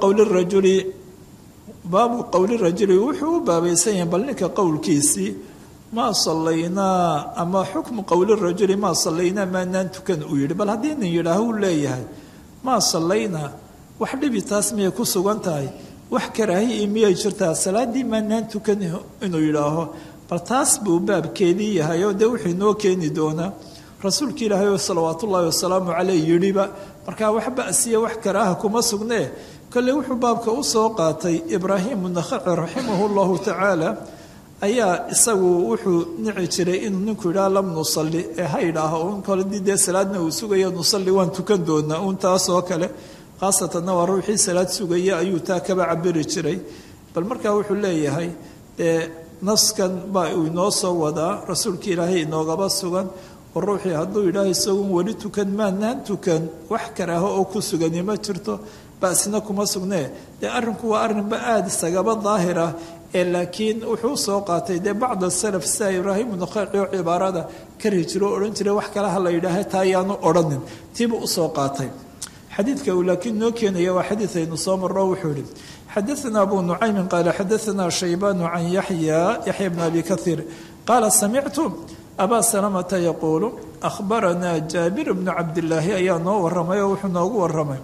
qowli rajuli wuxuu u baabaysan yahay bal ninka qowlkiisii maa sallaynaa ama xukmu qowli rajuli maa sallaynaa maanaan tukan uu yidhi bal haddii nin yidhaaho uu leeyahay maa sallaynaa wax dhibi taas miyay ku sugan tahay wax karaahiyi miyay jirtaa salaaddii maanaan tukan inuu yidhaaho bal taas buu baabkeedii yahay oo dee wuxuu inoo keeni doonaa rasuulka ilaahay oo salawaat ullaahi wasalaamu caleyh yidhiba markaa wax ba'siya wax karaaha kuma sugnee kolley wuxuu baabka u soo qaatay ibraahimu nakhaci raximahu llahu tacaala ayaa isagu wuxuu nici jiray inuu ninku yidhaha lam nusalli ee ha yidhaaho un koledii dee salaadna uu sugayo nusalli waan tukan doonaa un taas oo kale khaasatanna waa ruuxii salaad sugaya ayuu taa kaba cabiri jiray bal markaa wuxuu leeyahay dee naskan baa uu inoo soo wadaa rasuulka ilaahay inoogaba sugan oo ruuxii hadduu yidhaaho isagun weli tukan maanaan tukan wax karaaho oo ku sugani ma jirto ba'sina kuma sugnee dee arrinku waa arrinba aada isagaba daahir ah ee laakiin wuxuu usoo qaatay dee bacd asalaf sida ibraahimu nakhaci oo cibaarada kari jiro o odhan jiray wax kale ha la yidhaaha taa ayaanu odhanin tiibuu usoo qaatay xadiidka uu laakiin noo keenaya waa xadiid aynu soo marro wuxuu yihi xadaثna abu nucaymin qaala xadaثna shaybaan can yaxya bn abi kahiir qaala samictu abaa salamata yaquulu akhbaranaa jaabir bnu cabdilaahi ayaa noo waramay oo wuxuu noogu waramay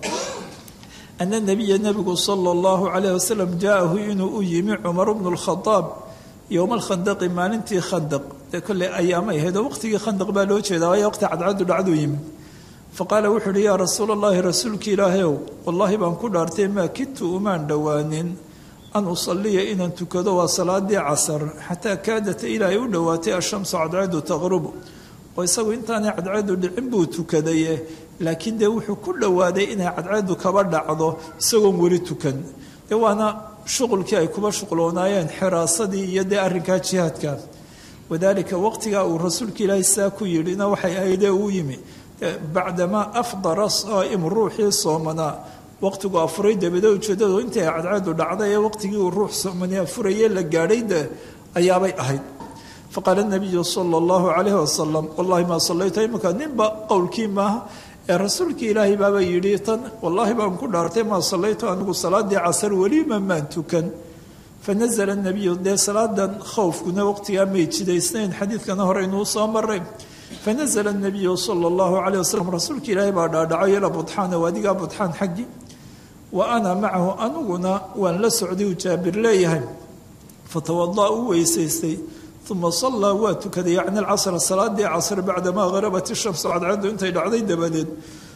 ana nabiya nebigu sala اllahu calayh wasalam jaahu inuu u yimi cumar bnu اlkhadaab yowma alkhandaqi maalintii khandaq dee kolley ayaamay ahayd oo waqtigii khandaq baa loo jeedaa waayo waqti cadcadu dhacduu yimi faqaala wuxuu uhi yaa rasuula allahi rasuulki ilaahayow wallaahi baan ku dhaartay maa kidtu umaan dhowaanin an usaliya inaan tukado waa salaadii casar xataa kaadata ilaa ay u dhowaatay ashamsu cadceedu taqrubu oo isagu intaanay cadceedu dhicin buu tukadaye laakiin dee wuxuu ku dhowaaday inay cadceedu kaba dhacdo isagoon weli tukan dee waana shuqulkii ay kuba shuqloonaayeen xiraasadii iyo dee arrinkaa jihaadka wadaalika waqtigaa uu rasuulka ilaahay saa ku yidhina waxay ahaydee uu yimi bacdamaa afdara saa'imu ruuxii soomanaa waqtigu afuray dabada ujeedadu intay cadceedu dhacday ee waqtigii uu ruux soomani afuraye la gaadhayda ayaabay ahayd faqaala nabiyu sala allahu calayhi wasalam wallahi maa sallayta imanka ninba qowlkii maaha ee rasuulkii ilaahay baaba yidhi tan wallaahi baan ku dhaartay maa sallaytu anigu salaadii casar weliba maan tukan fanazla nabiyu dee salaadan khowfkuna waqtigaa may jidaysnayn xadiidkana hore inuu soo maray fanazla nabiyu sala allahu calayh wasalam rasuulka ilaahay baa dhaadhacay ilaa budxaana waadigaa budxaan xaggii wa ana macahu aniguna waan la socday uu jaabir leeyahay fatawada'a u weysaystay uma sallaa waa tukaday yacni alcasra salaadii casr bacdamaa harabat ishamsu cadceedu intay dhacday dabadeed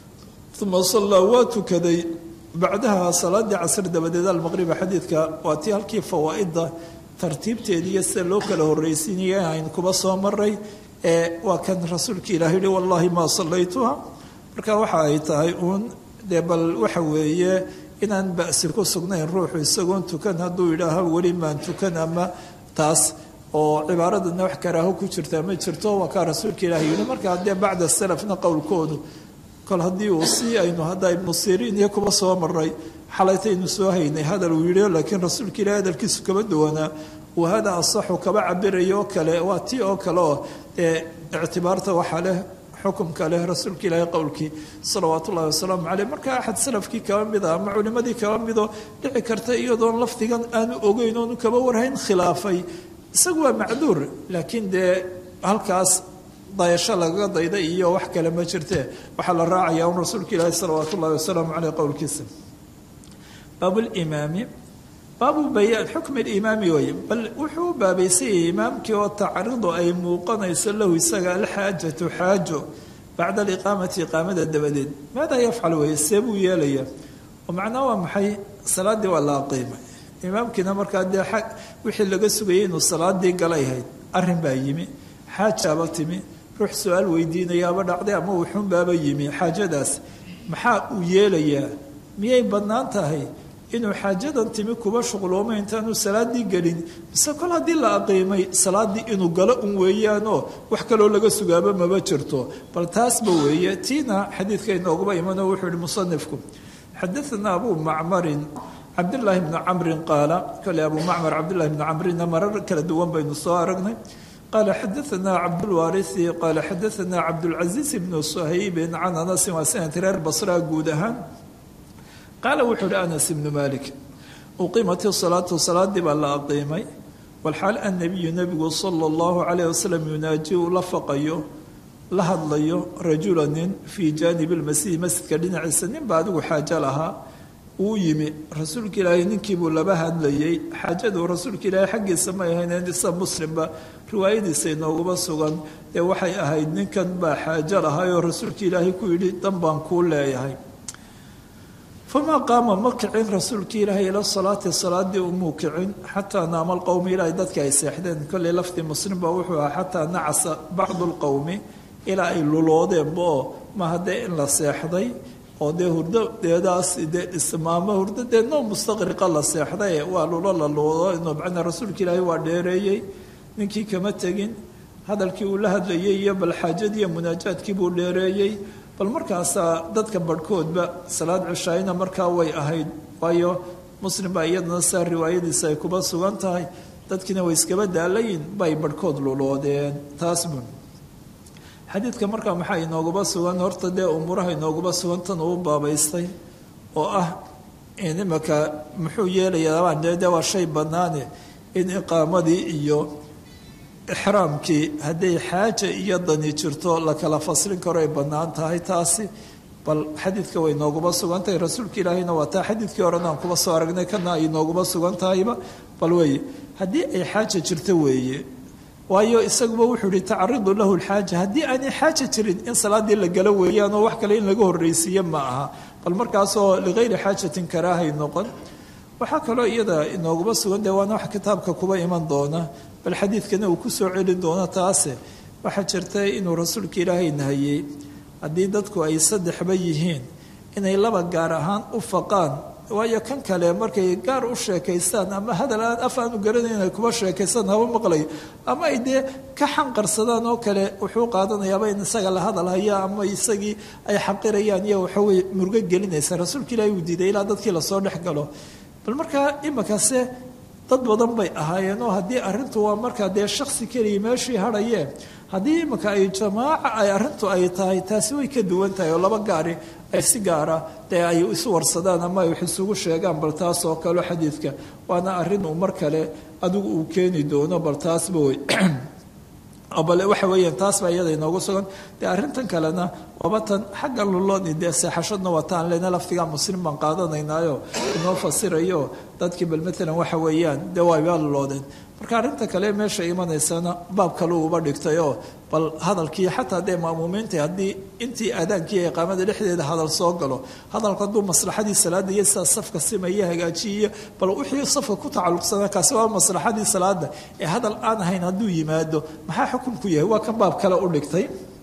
uma sallaa waa tukaday bacdaha salaadii casr dabadeed almaqriba xadiidka waa tii halkii fawaa'ida tartiibteedii iyo sida loo kala horreysiinaya aynu kuba soo maray waa kan rasuulka ilaah yihi wallaahi maa sallaytuha marka waxa ay tahay uun dee bal waxa weeye inaan ba'si ku sugnayn ruuxu isagoon tukan hadduu yidhaaha weli maan tukan ama taas oo cibaaradana wax karaaho ku jirtaa ma jirto waa kaa rasuulka ilaah yihi marka haddee bacda salafna qowlkoodu kol haddii uu sii aynu hadda ibnu siriin iyo kuba soo maray xalaytaynu soo haynay hadal uu yidhi laakiin rasuulka ilaah hadalkiisu kama duwanaa wahada asaxu kaba cabirayo oo kale waa tii oo kale oo ictibaarta waxaa leh xukumka leh rasuulka ilaahay qowlkii salawaatu ullahi wasalaamu caleyh marka axad salafkii kaba mida ama culimadii kaba midoo dhici karta iyadoon lafdigan aanu ogeyn oonu kaba warhayn khilaafay isagu waa macduur laakiin dee halkaas dayasho lagaga dayda iyo wax kale ma jirte waxaa la raacaya un rasuulka ilaahay salawaatu ullahi wasalaamu caleyh qowlkiisa baabulimaami baabu bayaan xukmi limaami weye bal wuxuu u baabaysayay imaamkii oo tacridu ay muuqanayso lahu isaga alxaajatu xaajo bacda aliqaamati iqaamada dabadeed maadaa yafcal weye see buu yeelaya oo macnaa waa maxay salaaddii waa la aqiimay imaamkiina markaa dee wixii laga sugayay inuu salaadii galay ahayd arrin baa yimi xaajaaba timi ruux su-aal weydiinayaaba dhacday ama wuxuunbaaba yimi xaajadaas maxaa uu yeelayaa miyay bannaan tahay inuu xaajadan timi kuba shuqlooma intaanu salaadii gelin mise kol haddii la aqiimay salaadii inuu galo un weeyaanoo wax kaloo laga sugaaba maba jirto bal taasba weeye tiina xadiidka inooguba imanoo wuxuu yihi musanifku xadaثana abu macmarin cabdillaahi bni camrin qaala kale abu macmar cabdillahi bni camrina marar kala duwan baynu soo aragnay qaala xadaثana cabdulwaarisi qaala xadaثana cabdulcaziiz bnu suhaybin can anasin waa sanadki reer basraa guud ahaan qaala wuxuu uhi anas ibnu malik uqiimat isalaatu salaadii baa la aqiimay walxaal annabiyu nebigu sala allahu calayh wasalam yunaaji uu la faqayo la hadlayo rajula nin fii jaanibi lmasjidi masjidka dhinaciisa nin baa adigu xaajo lahaa uu yimi rasuulka ilaahay ninkiibuu laba hadlayay xaajadu rasuulka ilaahay xaggiisa may ahayn isa muslimba riwaayadiisa inooguma sugan ee waxay ahayd ninkan baa xaajo lahaayoo rasuulka ilaahay ku yidhi dan baan kuu leeyahay famaa qaama ma kicin rasuulkii ilaahay ila salaati salaadii umuu kicin xataa naama alqowmi ilaahay dadka ay seexdeen kolley lafdi muslim baa wuxuu ahaa xataa nacasa bacdu lqowmi ilaa ay luloodeenba oo maha dee in la seexday oo dee hurdadeedaas dee dhismaamo hurdo dee noo mustaqriqa la seexday waa lulo la loodo inuu macnaa rasuulka ilaahay waa dheereeyey ninkii kama tegin hadalkii uu la hadlayay iyo bal xaajadii iyo munaajaadkii buu dheereeyey bal markaasaa dadka barhkoodba salaad cishaayna markaa way ahayd waayo muslim baa iyadana saa riwaayadiisa ay kuba sugan tahay dadkiina way iskaba daalayin bay barhkood luloodeen taasbu xadiidka markaa maxaa inooguba sugan horta dee umuuraha inooguba sugan tan uu baabaystay oo ah in imaka muxuu yeelayaa de waa shay bannaane in iqaamadii iyo ixraamkii hadday xaaja iyo dani jirto la kala faslin karo ay bannaan tahay taasi bal xadiidka way nooguba sugan tahay rasuulka ilaahayna waa taa xadiidkii horena aan kuba soo aragnay kana ay nooguba sugan tahayba bal weeye haddii ay xaaja jirto weeye waayo isaguba wuxuu yihi tacaridu lahu lxaaja haddii aanay xaaja jirin in salaadii la galo weeyaan oo wax kale in laga horreysiiye ma aha bal markaasoo ligayri xaajatin karaahay noqon waxaa kaloo iyada inooguba sugan dee waana wax kitaabka kuba iman doona bal xadiidkana uu ku soo celin doono taase waxaa jirta inuu rasuulka ilaahay nahayey haddii dadku ay saddexba yihiin inay laba gaar ahaan u faqaan waayo kan kale markay gaar u sheekaystaan ama hadal aan af aanu garanayn ay kuba sheekaystaan haba maqlayo ama ay dee ka xanqarsadaan oo kale wuxuu qaadanayaaba in isaga la hadal haya ama isagii ay xaqirayaan iyo waxaweye murugo gelinaysa rasuulka ilaahay uu diiday ilaa dadkii lasoo dhex galo bal markaa imikase dad badan bay ahaayeen oo haddii arrintu waa markaa dee shaksi keliya meeshii hadhayeen haddii imika ay jamaaca ay arrintu ay tahay taasi way ka duwan tahay oo laba gaari ay si gaara dee ay isu warsadaan ama ay wax isugu sheegaan bal taas oo kale xadiidka waana arrin uu mar kale adigu uu keeni doono bal taasba wey bale waxa weeyaan taas baa iyada inoogu sugan dee arrintan kalena waaba tan xagga lulooni dee seexashadna waa taan lena laftigaa muslim baan qaadanaynaayo inoo fasirayo dadkii bal maalan waxa weeyaan dee waabaa luloodeen marka arrinta kale meesha imanaysana baab kale uuba dhigtayoo bal hadalkii xataa dee ma'muumiinta haddii intii aadaankii iqaamada dhexdeeda hadal soo galo hadalku hadduu maslaxadii salaada iyo sidaa safka simaya hagaajiyiyo bal wixii safka ku tacalluqsanaa kaasi waa maslaxadii salaada ee hadal aan ahayn hadduu yimaado maxaa xukunku yahay waa kan baab kale u dhigtay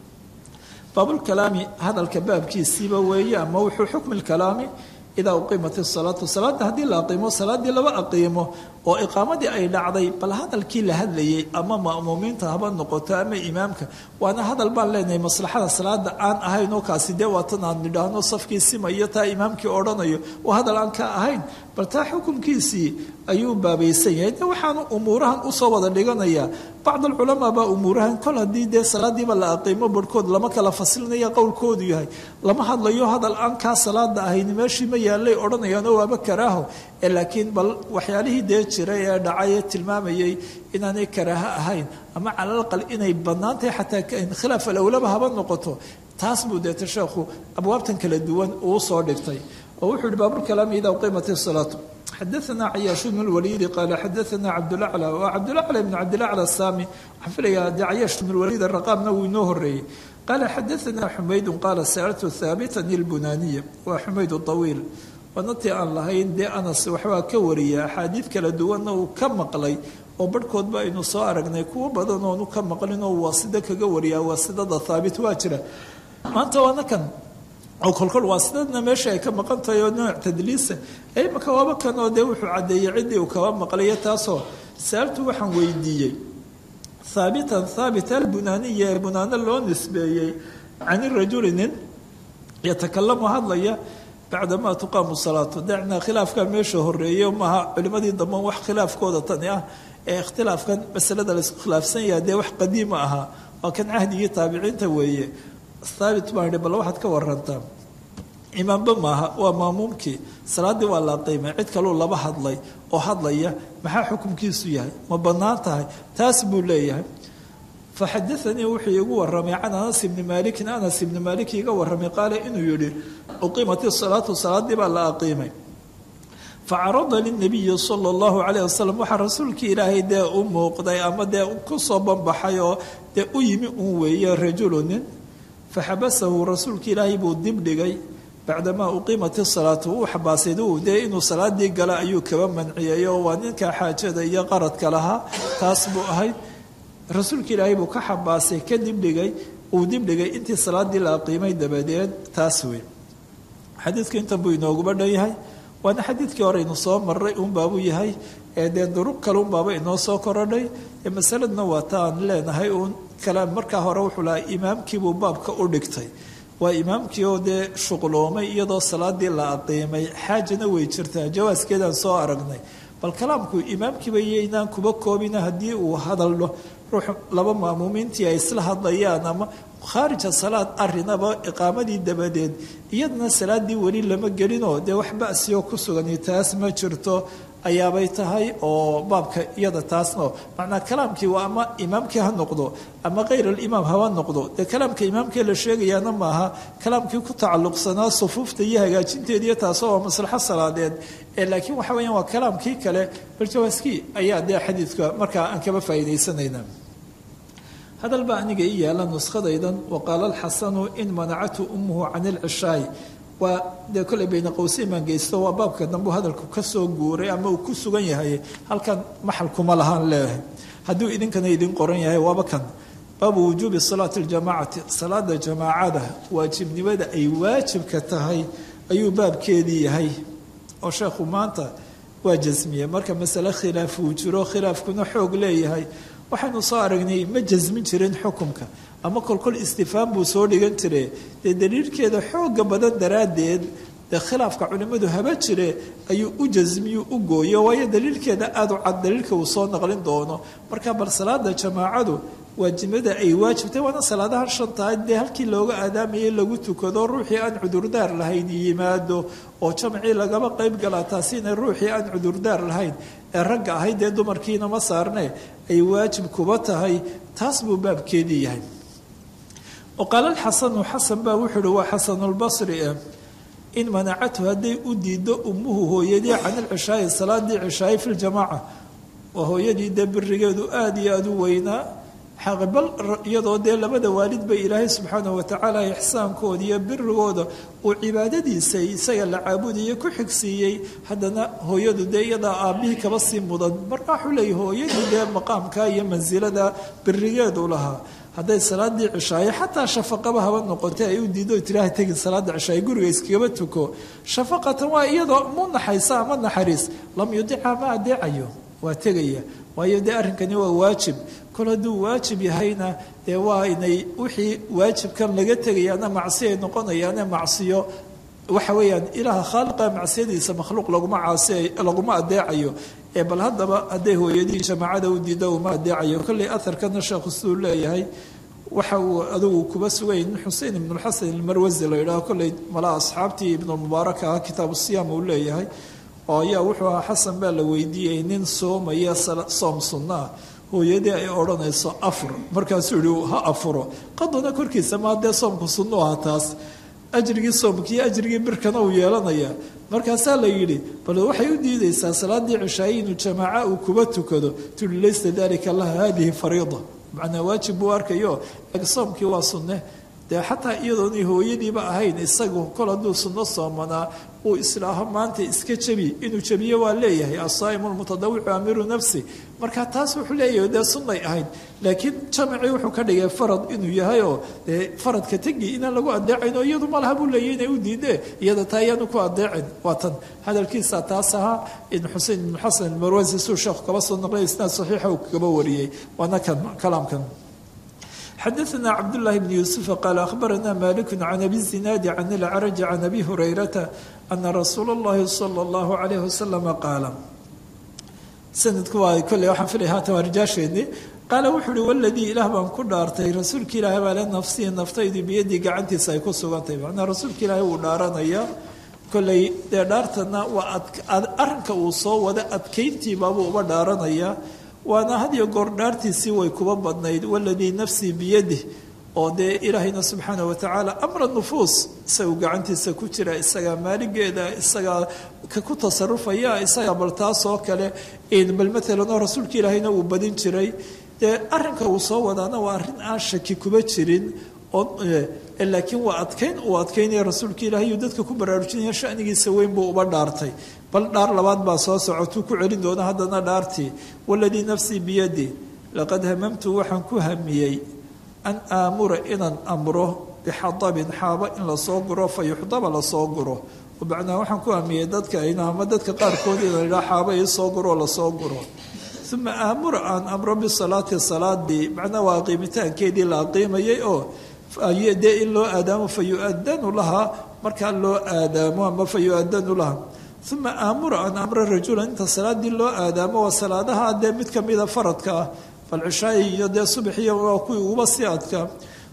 baabulkalaami hadalka baabkiisiiba weeye ama wuxuu xukmi lkalaami idaa uqiimat isalaatu salaada haddii la aqiimo salaaddii laba aqiimo oo iqaamadii ay dhacday bal hadalkii la hadlayay ama ma'muumiinta haba noqoto ama imaamka waana hadal baan leenahay maslaxada salaada aan ahayn oo kaasi dee waatan aan nidhaahno safkii simayo taa imaamkii odhanayo waa hadal aan ka ahayn bal taa xukunkiisii ayuu baabaysan yahay de waxaanu umuurahan usoo wada dhiganayaa bacd alculamaa baa umuurahan kol haddii dee salaadiiba la aqiimo barhkood lama kala faslinaya qowlkoodu yahay lama hadlayo hadal aan kaa salaada ahayn meeshii ma yaalay odhanayaano waaba karaaho laakiin bal waxyaalihii dee jiray ee dhacay ee tilmaamayay inaanay karaaho ahayn ama cala aqal inay bannaan tahay xataa khilaaf alawlaba haba noqoto taas buu deeta sheekhu abwaabtan kala duwan uu soo dhigtay oo wuxuu yihi baabulkalaami idaa uqiimat isalaatu xadaثna cayaash bn اlwaliidi qaala xadaثna cabdulaclى waa cabdulaclى bn cabdilaclى asaami waxaan filayaa dee cayaash bn اlwaliid araqaamna wuu inoo horeeyey qaala xadaثna xumaydu qaala sa'altu haabitan اlbunaaniya waa xumaydu طawiil waanatii aan lahayn dee anas waxbaa ka wariya axaadiid kala duwanna uu ka maqlay oo barhkoodba aynu soo aragnay kuwo badan oonu ka maqlin oo waasida kaga wariyaa waasidada haabit waa jira maanta waana kan oo kolkol waasidadna meesha ay ka maqan tahay oo nooc tadliisa imaka waaba kan oo dee wuxuu caddeeyey ciddii uu kaba maqlayo taasoo saaltu waxaan weydiiyey haabitan haabit albunaaniya ee bunaano loo nisbeeyey cani rajuli nin yatakalamu hadlaya bacdamaa tuqaamu salaatu dacnaa khilaafkaa meesha horeeyo maaha culimadii dambe wax khilaafkooda tani ah ee ikhtilaafkan masalada laisku khilaafsan yaha dee wax qadiima ahaa waa kan cahdigii taabiciinta weeye haabit baan idhi bal waxaad ka warantaa imaamba maaha waa maamuumkii salaaddii waa la aqiimay cid kaluu laba hadlay oo hadlaya maxaa xukunkiisu yahay ma bannaan tahay taas buu leeyahay faxadaanii wuxuu iigu waramay can anas ibni maalikin anas ibni maalik iiga waramay qaala inuu yihi uqiimat isalaatu salaaddii baa la aqiimay facarada linabiyi sala allahu calayh wasalam waxaa rasuulkii ilaahay dee u muuqday ama dee kusoo banbaxay oo dee u yimi un weeye rajulu nin faxabasahu rasuulka ilaahay buu dib dhigay bacdamaa uqiimat isalaatu uu xabaasay dee inuu salaadii gala ayuu kaba manciyay oo waa ninka xaajada iyo qaradka lahaa taas buu ahayd rasuulka ilaahay buu ka xabaasay ka dibdhigay uu dibdhigay intii salaadii la aqiimay dabadeed taas wey xadiidku intan buu inooguba dhan yahay waana xadiidkii hore inu soo maray uunbaabuu yahay ee dee duruq kale unbaaba inoo soo korodhay ee masaladna waa ta aan leenahay uun kalaam markaa hore wuxuu lahaa imaamkiibuu baabka u dhigtay waa imaamkii oo dee shuqloomay iyadoo salaadii la aqiimay xaajana way jirtaa jawaaskeedaan soo aragnay bal kalaamku imaamkiiba iyo inaan kuba koobina haddii uu hadalno ruux laba maamuumiintii ay isla hadlayaan ama khaarija salaad arinaba iqaamadii dabadeed iyadana salaadii weli lama gelinoo dee wax ba'siyo ku sugani taas ma jirto ayaabay tahay oo baabka iyada taasno macnaa kalaamkii waa ama imaamkii ha noqdo ama kayr alimaam haba noqdo dee kalaamka imaamkee la sheegayaana maaha kalaamkii ku tacalluqsanaa sufuufta iyo hagaajinteediiyo taasoo waa maslaxo salaadeed laakiin waxa weyaan waa kalaamkii kale baljawaaskii ayaa dee xadiidka markaa aan kaba faa'iidaysanayna hadal baa aniga ii yaala nuskhadaydan waqaala alxasanu in manacathu ummuhu can ilcishaay waa dee kolley bayna qowseyn baan geysto waa baabka dambu hadalku ka soo guuray ama uu ku sugan yahay halkan maxal kuma lahaan leeyahay hadduu idinkana idin qoran yahay waaba kan baabu wujuubi salaati aljamaacati salaada jamaacada waajibnimada ay waajibka tahay ayuu baabkeedii yahay oo sheekhu maanta waa jasmiye marka masale khilaaf uu jiro khilaafkuna xoog leeyahay waxaynu soo aragnay ma jasmin jirin xukunka ama kolkol istifhaam buu soo dhigan jire dee daliilkeeda xooga badan daraaddeed dee khilaafka culimmadu haba jire ayuu u jasmiyu u gooyo waayo daliilkeeda aada u cad daliilka uu soo naqlin doono marka bal salaada jamaacadu waajibada ay waajibtay waana salaadaha shantaa dee halkii looga aadaamayay lagu tukado ruuxii aan cudurdaar lahayn yimaado oo jamcii lagaba qayb galaa taasina ruuxii aan cudurdaar lahayn ee ragga ahayd dee dumarkiina ma saarne ay waajib kuba tahay taas buu baabkeedii yahay waqaala alxasanu xasan baa wuxuu uhi waa xasanulbasri in manacathu hadday u diido ummuhu hooyadii can ilcishaayi salaadii cishaayi fi ljamaaca waa hooyadii dee birigeedu aada iyo aada u weynaa bal iyadoo dee labada waalid bay ilaahay subxaanahu watacaala ixsaankooda iyo birigooda uu cibaadadiisa isaga la caabudayo ku xigsiiyey haddana hooyadu dee iyadaa aabbihii kaba sii mudan marka waxuu leeyahy hooyadii dee maqaamka iyo mansilada birigeedu lahaa hadday salaadii cishaaye xataa shafaqaba haba noqotay ay u diido tiraaha tegin salaada cishaaye guriga iskagaba tuko shafaqatan waa iyadoo mu naxaysa ama naxariis lam yudica ma adeecayo waa tegaya waayo dee arrinkani waa waajib kol hadduu waajib yahayna dee waa inay wixii waajibkan laga tegayaana macsi ay noqonayaane macsiyo waxa weeyaan ilaaha khaaliqa macsiyadiisa makhluuq laguma adeecayo bal haddaba hadday hooyadii jamaacada u diida uma adeecayo kolley aharkana sheekhu siduu leeyahay waxa uu adigu kuba sugay in xusein ibnulxasan ilmarwasi la yidhaho kolley malaa asxaabtii ibnulmubaarak ah kitaabu siyaam uu leeyahay oo ayaa wuxuu ahaa xasan baa la weydiiyey nin soomaya soom sunnaa hooyadii ay odhanayso afur markaasuu yihi ha afuro qaduna korkiisa maa dee soomku sunnu aha taas ajrigii soomkiiyo ajrigii birkana uu yeelanaya markaasaa la yidhi bal waxay u diidaysaa salaadii cishaaye inuu jamaaca uu kuba tukado tuli laysa dalika laha hadihi fariida macnaa waajib buu arkayo soomkii waa sunne dee xataa iyadoonay hooyadiiba ahayn isagu kol hadduu sunno soomanaa uu islaaho maanta iska jebi inuu jebiyo waa leeyahay asaa'imu lmutadawicu amiiru nafsi marka taas wuxuu leeyahay dee sunnay ahayd laakiin jamacii wuxuu ka dhigay farad inuu yahay oo dee faradka tegi inaan lagu adeecayn oo iyadu malaha buu leeyahy inay u diidee iyada taa ayaanu ku adeecin waa tan hadalkiisa taas ahaa in xusein ibnu xasan ilmarwasi suu sheekhu kaba soo naqlay isnaad saxiixa uu kaba wariyey waana kan kalaamkan xadaثna cabdالlahi bn yuسufa qaal akhbarana malik can abi الzinaadi can اlcraj can abi hurayrata ana rasuula اllahi salى اllahu عalayh wasalama qaala sanadku waa kolley waxaan filaya haatan waa rijaasheedii qaala wuxuu uhi waladii ilaah baan ku dhaartay rasuulka ilaahi baa le nafsii naftaydu biyadii gacantiisa ay ku sugantahay macnaa rasuulka ilaahi wuu dhaaranaya kolley dee dhaartana waa arrinka uu soo wada adkayntiibaabuu uba dhaaranaya waana had iyo goor dhaartiisii way kuba badnayd waladii nafsii biyadih oo dee ilaahayna subxaanah watacaala amra nufuus isagu gacantiisa ku jira isagaa maaligeeda isagaa ku tasarufaya isagaa bal taasoo kale bal maalan oo rasuulka ilaahayna uu badin jiray dee arrinka uu soo wadaana waa arrin aan shaki kuba jirin laakiin waa adkayn uu adkaynaya rasuulka ilaahay uu dadka ku baraarujinaya shanigiisa weyn buu uba dhaartay bal dhaar labaad baa soo socotuu ku celin doona haddana dhaartii waladii nafsii biyadi laqad hamamtu waxaan ku hamiyey an aamura inaan amro bixadabin xaabo in lasoo guro fa yuxdaba lasoo guro macnaa waxaan ku hamiyey dadka ama dadka qaarkood in la yidhaha xaabo iisoo guro lasoo guro uma aamura aan amro bisalaati salaadii macnaa waa qiimitaankeedii la aqiimayay oo dee in loo aadaamo fa yu-adanu lahaa markaa loo aadaamo ama fa yu-adanu laha uma aamura an amra rajulan inta salaadii loo aadaamo waa salaadaha dee mid kamida faradka ah falcishaai iyo dee subaxiya waa kuwii uba sii adkaa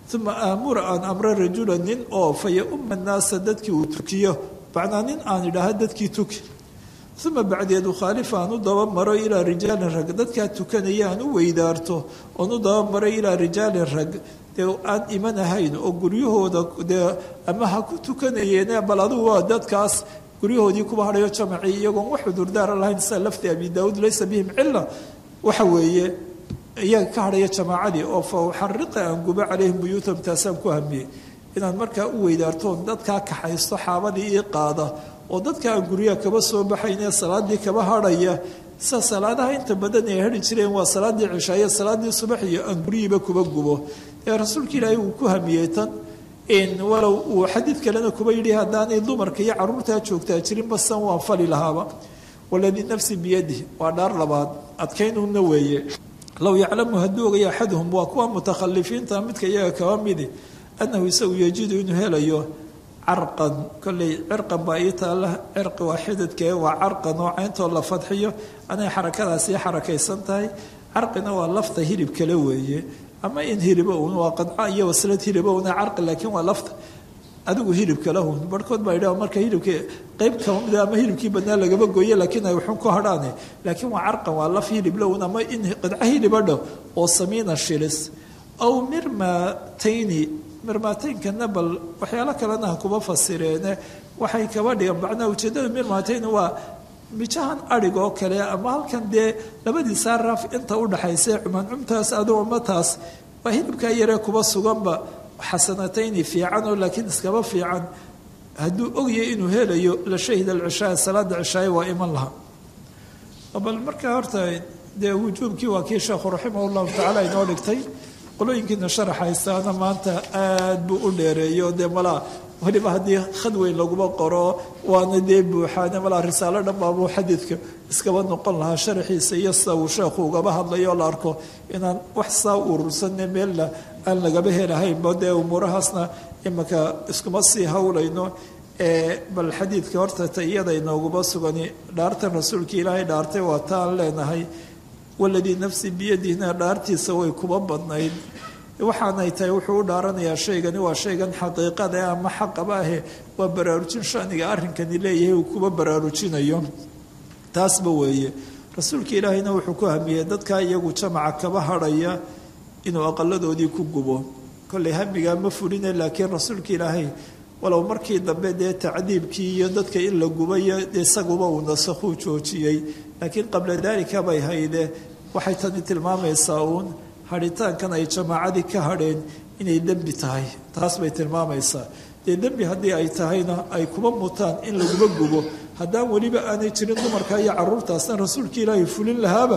uma aamura aan amro rajula nin oo fa yauma annaasa dadkii uu tukiyo macnaa nin aan idhaaha dadkii tuki uma bacdeed ukhaalifa aan u dabamaro ilaa rijaalin rag dadkaa tukanaya aan u weydaarto oon u dabamaro ilaa rijaalin rag dee aan iman ahayn oo guryahooda dee ama ha ku tukanayeene bal adugu waa dadkaas guryahoodii kuba hadhayo jamacii iyagoon wax cudurdaara lahayn sida lafdi abi daauud laysa bihim cila waxa weeye iyaga ka hadhaya jamaacadii oo fa uxariqa aan gubo calayhim buyuutam taasaan ku hamiyey inaan markaa u weydaartoon dadkaa kaxaysto xaabadii ii qaada oo dadka aan guryaha kaba soo baxaynee salaadii kaba hadhaya sida salaadaha inta badan ay hadhi jireen waa salaadii cishaaye salaadii subax iyo aan guryihiiba kuba gubo ee rasuulka ilaahay uu ku hamiyey tan walow uu xadiid kalena kuba yidhi haddaanay dumarka iyo caruurtaa joogtaa jirinba san waan fali lahaaba waladii nafsi biyadih waa dhaar labaad adkaynuna weeye low yaclamu hadduu ogaya axaduhum waa kuwa mutakhalifiinta midka iyaga kaba midi annahu isagu yajidu inuu helayo carqan kolley cirqan baa ii taalla cirqi waa xididkee waa carqan oo cayntoo la fadxiyo anay xarakadaasi xarakaysan tahay carqina waa lafta hilib kale weeye ama in hilibo un waa qadca iyo waslad hilibo una carqi laakiin waa lafta adigu hilibka lahun barhkood baa yidhaha marka hilibkii qayb kama mida ama hilibkii badnaa lagaba gooye laakiin ay waxun ku hadhaane laakiin waa carqan waa laf hilib lahun ama in qadca hilibadho oo samiina shilis aw mirmatayni mirmaateynkana bal waxyaalo kalena ha kuba fasireene waxay kaba dhigan macnaa ujeeddada mirmaateyni waa mijahan adhig oo kale ama halkan dee labadiisaa raaf inta u dhaxaysa cumancumtaas adu umataas waa hilibkaa yaree kuba suganba xasanatayni fiican oo laakiin iskaba fiican hadduu ogyahay inuu helayo la shahida alcishaaya salaada cishaaye waa iman laha bal markaa horta dee wujuubkii waa kii sheekhu raximah llahu tacaala inoo dhigtay qolooyinkiina sharaxaysaana maanta aad buu u dheereeyo dee malaa waliba haddii khad weyn laguma qoro waana dee buuxaane malaa risaalo dhan baabuu xadiidka iskaba noqon lahaa sharaxiisa iyo sida uu sheekhu ugaba hadlayo oo la arko inaan wax saa urursanne meelna aan lagaba helahaynba dee umuurahaasna imaka iskuma sii hawlayno bal xadiidka horta ta iyada inooguma sugani dhaartan rasuulka ilaahay dhaartay waa taan leenahay waladii nafsi biyadihna dhaartiisa way kuba badnayd waxaanay tahay wuxuu u dhaaranayaa shaygani waa shaygan xaqiiqada ama xaqaba ahe waa baraarujin shaniga arrinkani leeyahay uu kuba baraarujinayo taasba weeye rasuulka ilaahayna wuxuu ku hamiyey dadkaa iyagu jamaca kaba hadhaya inuu aqaladoodii ku gubo kolley hamigaa ma fuline laakiin rasuulka ilaahay walow markii dambe dee tacdiibkii iyo dadka in la gubayo isaguba uu nasakhuu joojiyey laakiin qabla daalika bay hayde waxay tani tilmaamaysaa uun hadhitaankan ay jamaacadii ka hadheen inay dembi tahay taas bay tilmaamaysaa dee dembi haddii ay tahayna ay kuba mutaan in laguba gubo haddaan weliba aanay jirin dumarka iyo caruurtaasna rasuulka ilaahay fulin lahaaba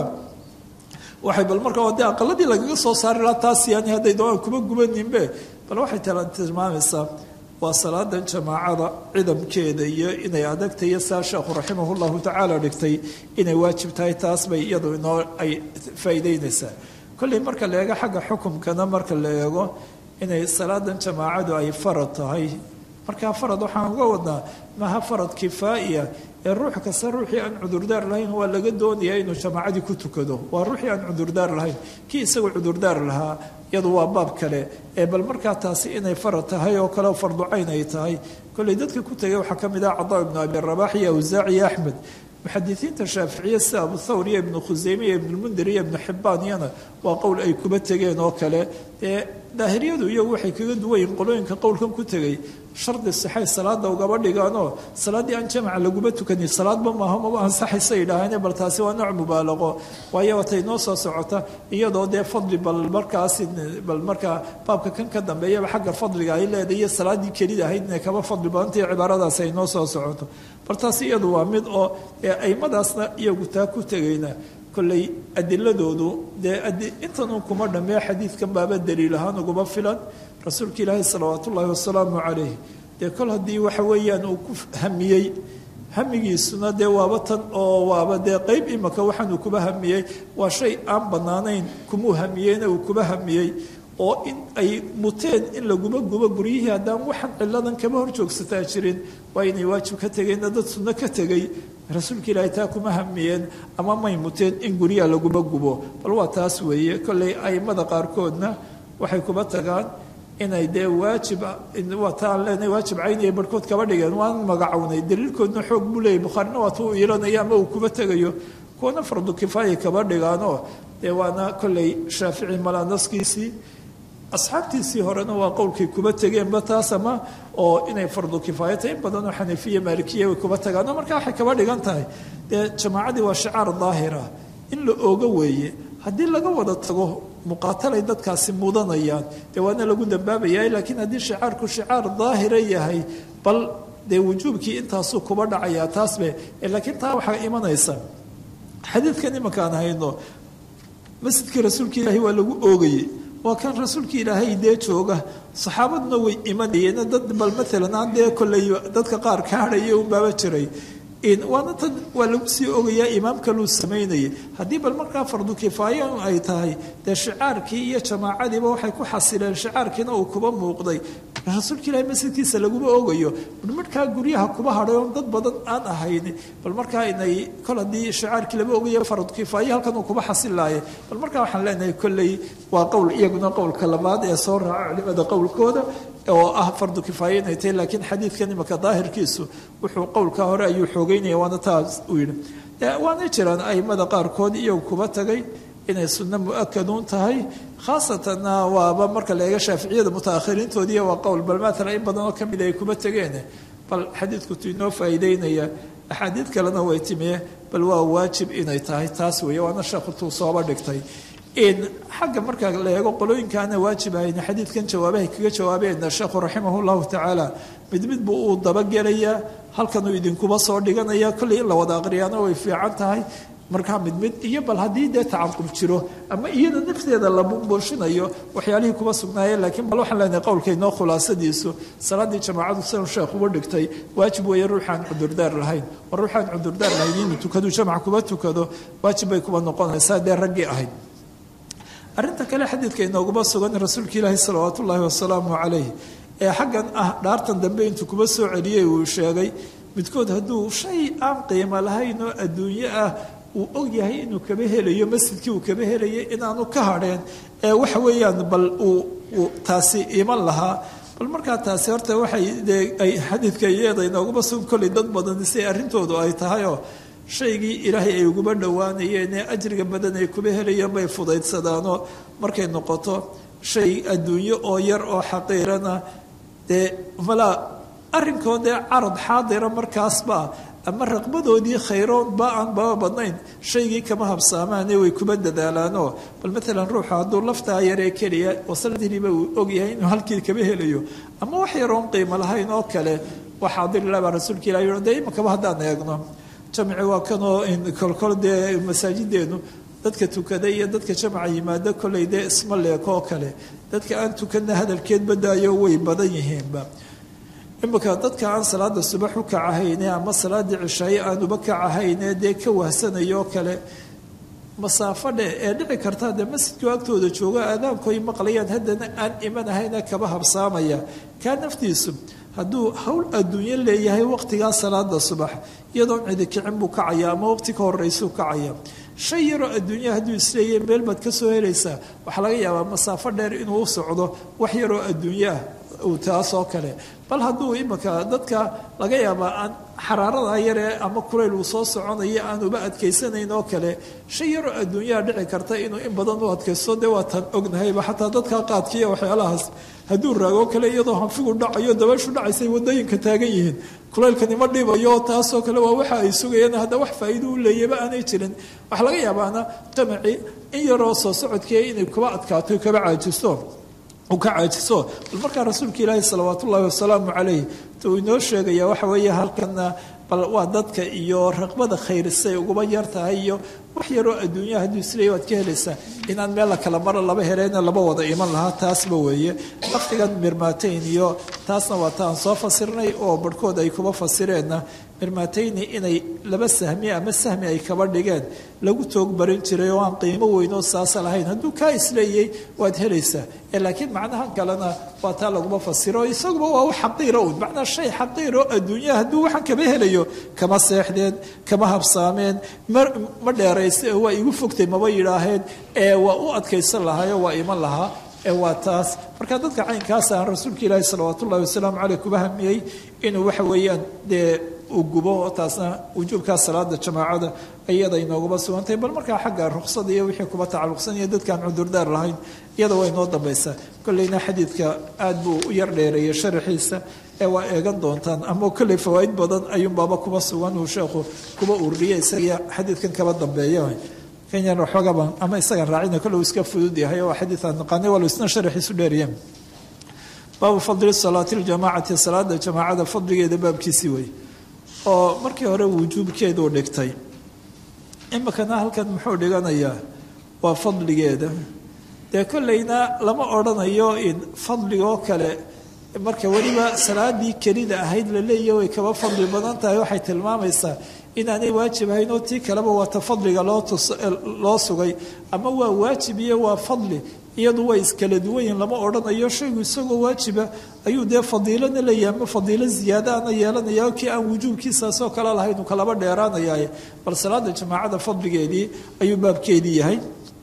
waxay bal markaa dee aqaladii lagaga soo saari lahaa taas yani hadday doonaan kuba gubaninbe bal waxay tilmaamaysaa waa salaadan jamaacada cidamkeeda iyo inay adagtay iyo saa sheekhu raximah llahu tacaala dhigtay inay waajib tahay taas bay iyadu inoo ay faa'iideynaysaa kolley marka la eego xagga xukumkana marka la eego inay salaadan jamaacadu ay farad tahay markaa farad waxaan uga wadnaa maha farad kifaa'iya ee ruux kasta ruuxii aan cudurdaar lahayn waa laga doonayaa inuu jamaacadii ku tukado waa ruuxii aan cudurdaar lahayn kii isagoo cudurdaar lahaa iyadu waa baab kale ee bal markaa taasi inay farad tahay oo kale farducayn ay tahay kolley dadka ku tegay waxaa ka mid ah cadaa ibnu abi rabax iyo awsaac iyo axmed muxadisiinta shaaficiye sida abu thawr iyo ibnu khuseyme iyo ibnulmundir iyo ibnu xibbaan iyana waa qowl ay kuba tegeen oo kale ee daahiriyadu iyagu waxay kaga duwayiin qolooyinka qowlkan ku tegay shardi sixay salaada ugaba dhigaanoo salaaddii aan jamaca laguba tukanin salaadba maaha maba ansaxaysa yidhaahane bal taasi waa nooc mubaalaqo waayo watay noo soo socota iyadoo dee fadli bal markaasi bal markaa baabka kan ka dambeeyaba xagga fadliga ay leedahay iyo salaaddii kelida ahayd inay kaba fadli badantay cibaaradaasi ay noo soo socoto bal taasi iyadu waa mid oo aimadaasna iyagu taa ku tegayna kolley adiladoodu dee intanuu kuma dhammee xadiidkan baaba daliil ahaan uguma filan rasuulka ilaahi salawaat ullaahi wasalaamu calayh dee kol haddii waxa weeyaan uu ku hamiyey hamigiisuna dee waaba tan oo waaba dee qeyb imaka waxaanuu kuba hamiyey waa shay aan bannaanayn kumuu hamiyeyna uu kuba hamiyey oo in ay muteen in laguma gubo guryihii haddaan waxaan ciladan kama hor joogsataa jirin waa inay waajib ka tegeenna dad sunno ka tegay rasuulka ilaahay taa kuma hamiyeen ama may muteen in guryaha laguma gubo bal waa taas weeye kolley aimada qaarkoodna waxay kuba tagaan inay dee waajib wataan leenahay waajib cayniya barhkood kaba dhigeen waan magacownay daliilkoodna xoog buu leeyay bukhaarina waa tuu iilanaya ama uu kuba tegayo kuwana fardu kifaaya kaba dhigaanoo dee waana kolley shaafici malaanaskiisii asxaabtiisii horena waa qowlkay kuba tegeenba taas ama oo inay fardu kifaaya tahay in badanoo xaniifiya maalikiya way kuba tagaano marka waxay kaba dhigan tahay dee jamaacadii waa shicaar daahira in la ooga weeye haddii laga wada tago muqaatalay dadkaasi mudanayaan dee waana lagu dambaabaya laakiin haddii shicaarku shicaar daahira yahay bal dee wujuubkii intaasuu kuba dhacayaa taasbe laakiin taa waxaa imanaysa xadiidkan imankaan hayno masjidkii rasuulka ilaahay waa lagu oogayey waa kan rasuulka ilaahay dee jooga saxaabaduna way imanayeen dad bal maalan aan dee kolley dadka qaar ka hadhaya unbaaba jiray waana tan waa lagu sii ogayaa imaam kaluu samaynayay haddii bal markaa fardu kifaaya ay tahay dee shicaarkii iyo jamaacadiiba waxay ku xasileen shicaarkiina uu kuba muuqday rasuulka ilaahay masjidkiisa laguma ogayo markaa guryaha kuba hadhay oon dad badan aan ahayn bal markaa inay kol haddii shicaarkii lama ogayo fardu kifaaya halkan uu kuba xasilaaye bal markaa waxaan leenahay kolley waa qowl iyaguna qowlka labaad ee soo raaca culimada qowlkooda oo ah fardu kifaaya inay tahay laakiin xadiidkan imaka daahirkiisu wuxuu qowlka hore ayuu xoogeynaya waana taas uu yidhi waana jiraan aimada qaarkood iyagu kuba tagay inay sunno mu-akaduun tahay khaasatanna waaba marka la eega shaaficiyada mutaakhiriintoodiiya waa qowl bal maala in badanoo ka mid ay kuba tageen bal xadiidku tu inoo faa'iideynaya axaadiid kalena way timiye bal waa waajib inay tahay taas weeye waana sheekhu tuu sooba dhigtay xagga marka la eego qolooyinkaana waajib ahayn xadiidkan jawaabahay kaga jawaabeena sheekhu raximah llahu tacaala mid buu uu dabagelayaa halkanuu idinkuba soo dhiganaya kolley in la wada aqriyaana way fiican tahay markaa mid iyo bal haddii dee tacaqub jiro ama iyada nafteeda la buunbuushinayo waxyaalihii kuba sugnaayeen laakiin bal waxaan leenahay qowlkaynoo khulaasadiisu salaadii jamaacadu sidan sheekhuba dhigtay waajib weeye ruuxaan cudurdaar lahayn war ruuxaan cudurdaar lahayn inuu tukadu jamac kuba tukado waajib bay kuba noqonaysaa dee raggii ahayd arrinta kale xadiidka inooguma sugan rasuulka ilaahi salawaat ullaahi wasalaamu calayh ee xaggan ah dhaartan dambe intuu kuba soo celiyey uu sheegay midkood hadduu shay aan qiimo lahayn oo adduunyo ah uu og yahay inuu kaba helayo masjidkii uu kaba helayay inaanu ka hadheen ee waxa weeyaan bal uu taasi iman lahaa bal markaa taasi horta waxay ay xadiidka iyada inooguma sugan kolley dad badan si arrintoodu ay tahayoo shaygii ilaahay ay uguba dhowaanayeen ee ajriga badan ay kuba helayeen bay fudaydsadaanoo markay noqoto shay adduunyo oo yar oo xaqiirana dee malaa arrinkoo dee carad xaadira markaasba ama raqbadoodii khayroon ba aan baba badnayn shaygii kama habsaamaane way kuba dadaalaanoo bal maalan ruuxu hadduu laftaa yaree keliya wasaladiiniba uu ogyahay inuu halkii kaba helayo ama wax yaroon qiimo lahayn oo kale waa xaadirilah baa rasuulka ilah yidhi dee imakaba haddaan eegno jamci waa kanoo kolkol dee masaajideenu dadka tukada iyo dadka jamca yimaada kolley dee isma leeko oo kale dadka aan tukana hadalkeed badaayo way badan yihiinba imika dadka aan salaada subax u kacahayne ama salaadii cishaaye aan uba kacahayne dee ka wahsanayo oo kale masaafo dheh ee dhici karta dee masjidku agtooda joogo aadaankoy maqlayaan haddana aan imanahayna kaba habsaamaya kaa naftiisu hadduu hawl adduunyo leeyahay waqtigaa salaada subax iyadoon cidi kicin buu kacaya ama waqti ka horeysuu kacaya shay yaroo adduunya hadduu isleeyahay meel baad ka soo helaysaa waxaa laga yaabaa masaafo dheer inuu u socdo wax yaroo adduunyo ah uu taasoo kale bal hadduu imika dadka laga yaabaa aan xaraarada yaree ama kulayl uu soo soconayo aan uba adkaysanayn oo kale shay yaroo adduunyaha dhici karta inuu in badan u adkaysto dee waataan ognahayba xataa dadka qaadkiiya waxyaalahaas hadduu raagoo kale iyadoo hanfigu dhacayo dabayshu dhacaysay wadooyinka taagan yihiin kulaylkani ma dhibayo taasoo kale waa waxa ay sugayeen hadda wax faa'iido u leeyaba aanay jirin waxaa laga yaabaana jamci in yaroo soo socodkii inay kuba adkaato kaba caajisto uu ka caajiso bal markaa rasuulka ilaahi salawaat ullaahi wasalaamu calayh tuu inoo sheegaya waxa weeye halkana bal waa dadka iyo raqbada khayrisay uguba yar tahay iyo wax yaroo adduunyaha hadduu isleeya waad ka helaysaa inaan meel la kala maro laba hereena laba wada iman lahaa taasba weeye lafdigan mirmaateyn iyo taasna waa taan soo fasirnay oo barhkood ay kuba fasireenna mirmaateyni inay laba sahmi ama sahmi ay kaba dhigeen lagu toog barin jiray oo aan qiimo weynoo saasa lahayn hadduu kaa isleeyay waad helaysaa laakiin macnahan kalena waa taa laguma fasiro isaguba waa wax xaqiira un macnaa shay xaqiiroo adduunyaha hadduu waxaan kaba helayo kama seexdeen kama habsaameen ma dheerayse waa igu fogtay maba yidhaaheen waa u adkaysan lahaayo waa iman lahaa waa taas marka dadka caynkaas aan rasuulka ilaahi salawaatu ullahi wasalaamu caleyh kuba hamiyey inuu waxa weeyaan dee uu gubo taasna wujuubkaa salaada jamaacada iyada inooguma sugantahay bal markaa xagga ruksada iyo wixii kuba tacalluqsan iyo dadkaan cudurdaar lahayn iyada way noo dambaysaa kolleyna xadiidka aad buu u yar dheereeyay sharaxiisa waa eegan doontaan ama kolley fawaaid badan ayuunbaaba kuba sugan uu sheekhu kuba ururiyay isaga xadiidkan kaba dambeeya kenyan waxoogaba ama isagan raacina kolle uu iska fudud yahay oo xadiidaan naqaanay walo isna sharaxiisu dheeriya baabu fadli salaati ljamaacati salaada jamaacada fadligeeda baabkiisii wey oo markii hore wujuubkeeduu dhigtay imikana halkan muxuu dhiganayaa waa fadligeeda dee kolleyna lama odrhanayo in fadligoo kale marka weliba salaadii kelida ahayd la leeyahy way kaba fadli badan tahay waxay tilmaamaysaa inaanay waajib ahayn oo tii kaleba waata fadliga loo sugay ama waa waajib iyo waa fadli iyadu way iskala duwan yihin lama odhanayo shaygu isagoo waajiba ayuu dee fadiilana leeyahay ama fadiilo ziyaadaana yeelanaya kii aan wujuubkiisaasoo kale lahayn uu kalaba dheeraanayaa bal salaada jamaacada fadligeedii ayuu baabkeedii yahay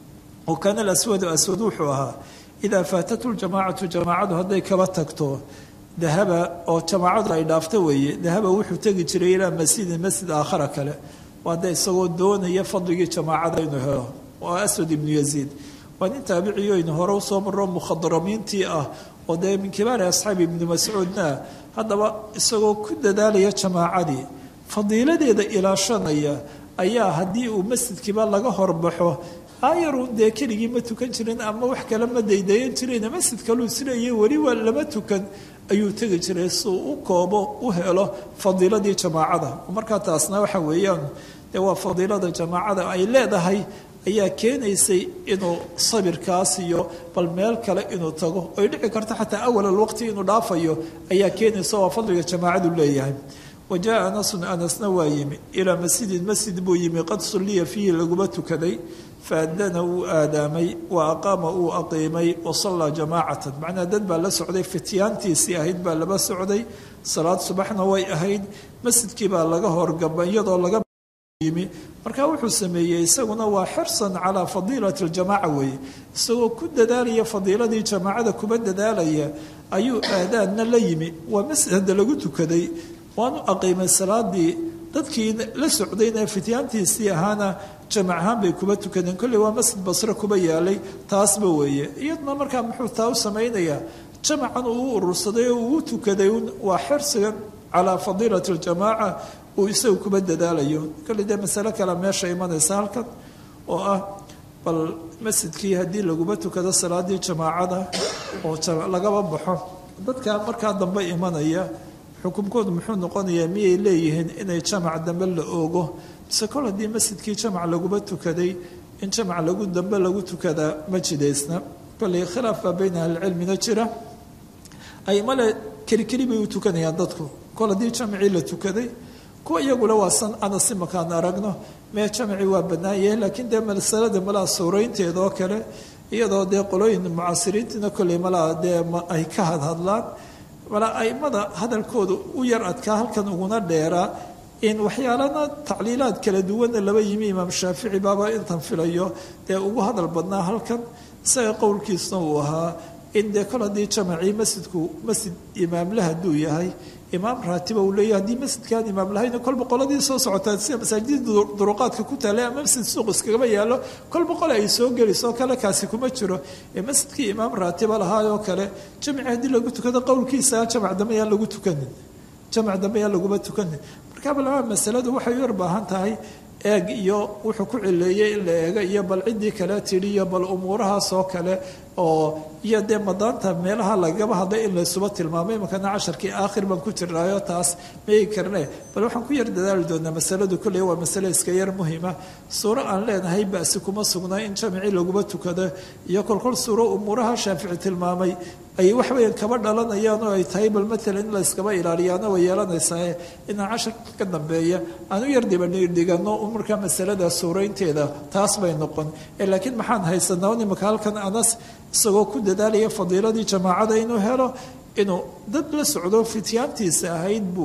oo kaana alaswadu aswad wuxuu ahaa idaa faatatu ljamaacatu jamaacadu hadday kaba tagto dahaba oo jamaacadu ay dhaafto weeye dahaba wuxuu tegi jiray ilaa masjidin masjid aakhara kale waa dee isagoo doonaya fadligii jamaacada inuu helo waa aswad ibnu yaziid waa nin taabiciyo aynu hore usoo marro mukhadaramiintii ah oo dee min kibaari asxaabi ibni mascuudna haddaba isagoo ku dadaalaya jamaacadii fadiiladeeda ilaashanaya ayaa haddii uu masjidkiiba laga horbaxo ayarun dee keligii ma tukan jirin ama wax kale ma daydayan jirin masjid kaluu isleeyay weliba lama tukan ayuu tegi jiray suu u koobo u helo fadiiladii jamaacada markaa taasna waxa weeyaan dee waa fadiilada jamaacada ay leedahay ayaa keenaysay inuu sabirkaas iyo bal meel kale inuu tago oy dhici karto xataa awal alwaqti inuu dhaafayo ayaa keenaysa waa fadliga jamaacadu leeyahay wajaءa anasun anasna waa yimi ilaa masjidin masjid buu yimi qad sulliya fiihi laguma tukaday faadana wuu aadaamay wa aqaama uu aqiimay wasallaa jamaacatan macnaa dad baa la socday fityaantiisii ahayd baa laba socday salaad subaxna way ahayd masjidkii baa laga horgaba iyadoo laga yimi markaa wuxuu sameeyey isaguna waa xirsan calaa fadiilati ljamaaca weeye isagoo ku dadaalaya fadiiladii jamaacada kuba dadaalaya ayuu aadaanna la yimi waa masjid hadda lagu tukaday waanu aqiimay salaadii dadkii la socdayna fityaantiisii ahaana jamac ahaan bay kuba tukadeen kolley waa masjid basre kuba yaalay taasba weeye iyaduna markaa muxuu taa u samaynayaa jamacan uu urursaday oo uu tukaday waa xirsigan calaa fadiilati ljamaaca uu isagu kuba dadaalayo kolley dee masale kale meesha imanaysa halkan oo ah bal masjidkii haddii laguba tukado salaadii jamaacada oo lagaba baxo dadka markaa dambe imanaya xukunkoodu muxuu noqonayaa miyay leeyihiin inay jamac dambe la oogo mise kol haddii masjidkii jamac laguba tukaday in jamac dambe lagu tukadaa ma jidaysna kolley khilaaf baa bayna ahlicilmina jira aimale kelikeli bay u tukanayaan dadku kol haddii jamacii la tukaday kuwa iyagula waa san anas imakaan aragno mee jamacii waa bannaan yahay laakiin dee masalada malaa suuraynteeda oo kale iyadoo dee qolooyin mucaasiriintiina kolley malaa dee ay ka hadhadlaan malaa aimada hadalkooda u yar adkaa halkan uguna dheeraa in waxyaalana tacliilaad kala duwanna laba yimi imaam shaafici baaba intan filayo dee ugu hadal badnaa halkan isaga qowlkiisna uu ahaa in dee kol haddii jamacii masjidku masjid imaamle hadduu yahay imaam raatiba uu leeyahy haddii masjidkaan imaam lahayna kolba qoladii soo socotaa sida masaajida duruqaadka ku taalay ama masjid suuq iskagaba yaallo kolba qole ay soo gelisoo kale kaasi kuma jiro ee masjidkii imaam raatiba lahaayoo kale jamaci haddii lagu tukado qowlkiisa jamac dambe yaan lagu tukanin jamac dambe yaan laguma tukanin markaaba laba masaladu waxay u yar baahan tahay eeg iyo wuxuu ku cileeyey in la eego iyo bal ciddii kale tidhi iyo bal umuurahaas oo kale oo iyo dee madaanta meelaha lagaba hadlay in laysuba tilmaamay imankana casharkii aakhir baan ku jirnaayo taas maegi karne bal waxaan ku yar dadaali doonaa masaladu kolley waa masale iska yar muhima suuro aan leenahay ba'si kuma sugnaa in jamacii laguma tukado iyo kolkol suuro umuuraha shaafici tilmaamay ay waxweyan kaba dhalanayaan oo ay tahay bal maalan in layskaba ilaaliyaana way yeelanaysaa inaan casharka ka dambeeya aan u yar dibadhigano markaa masalada suuraynteeda taas bay noqon laakiin maxaan haysanaa imaka halkan anas isagoo ku dadaalaya fadiiladii jamaacada inuu helo inuu dad la socdo fityaantiisa ahayd buu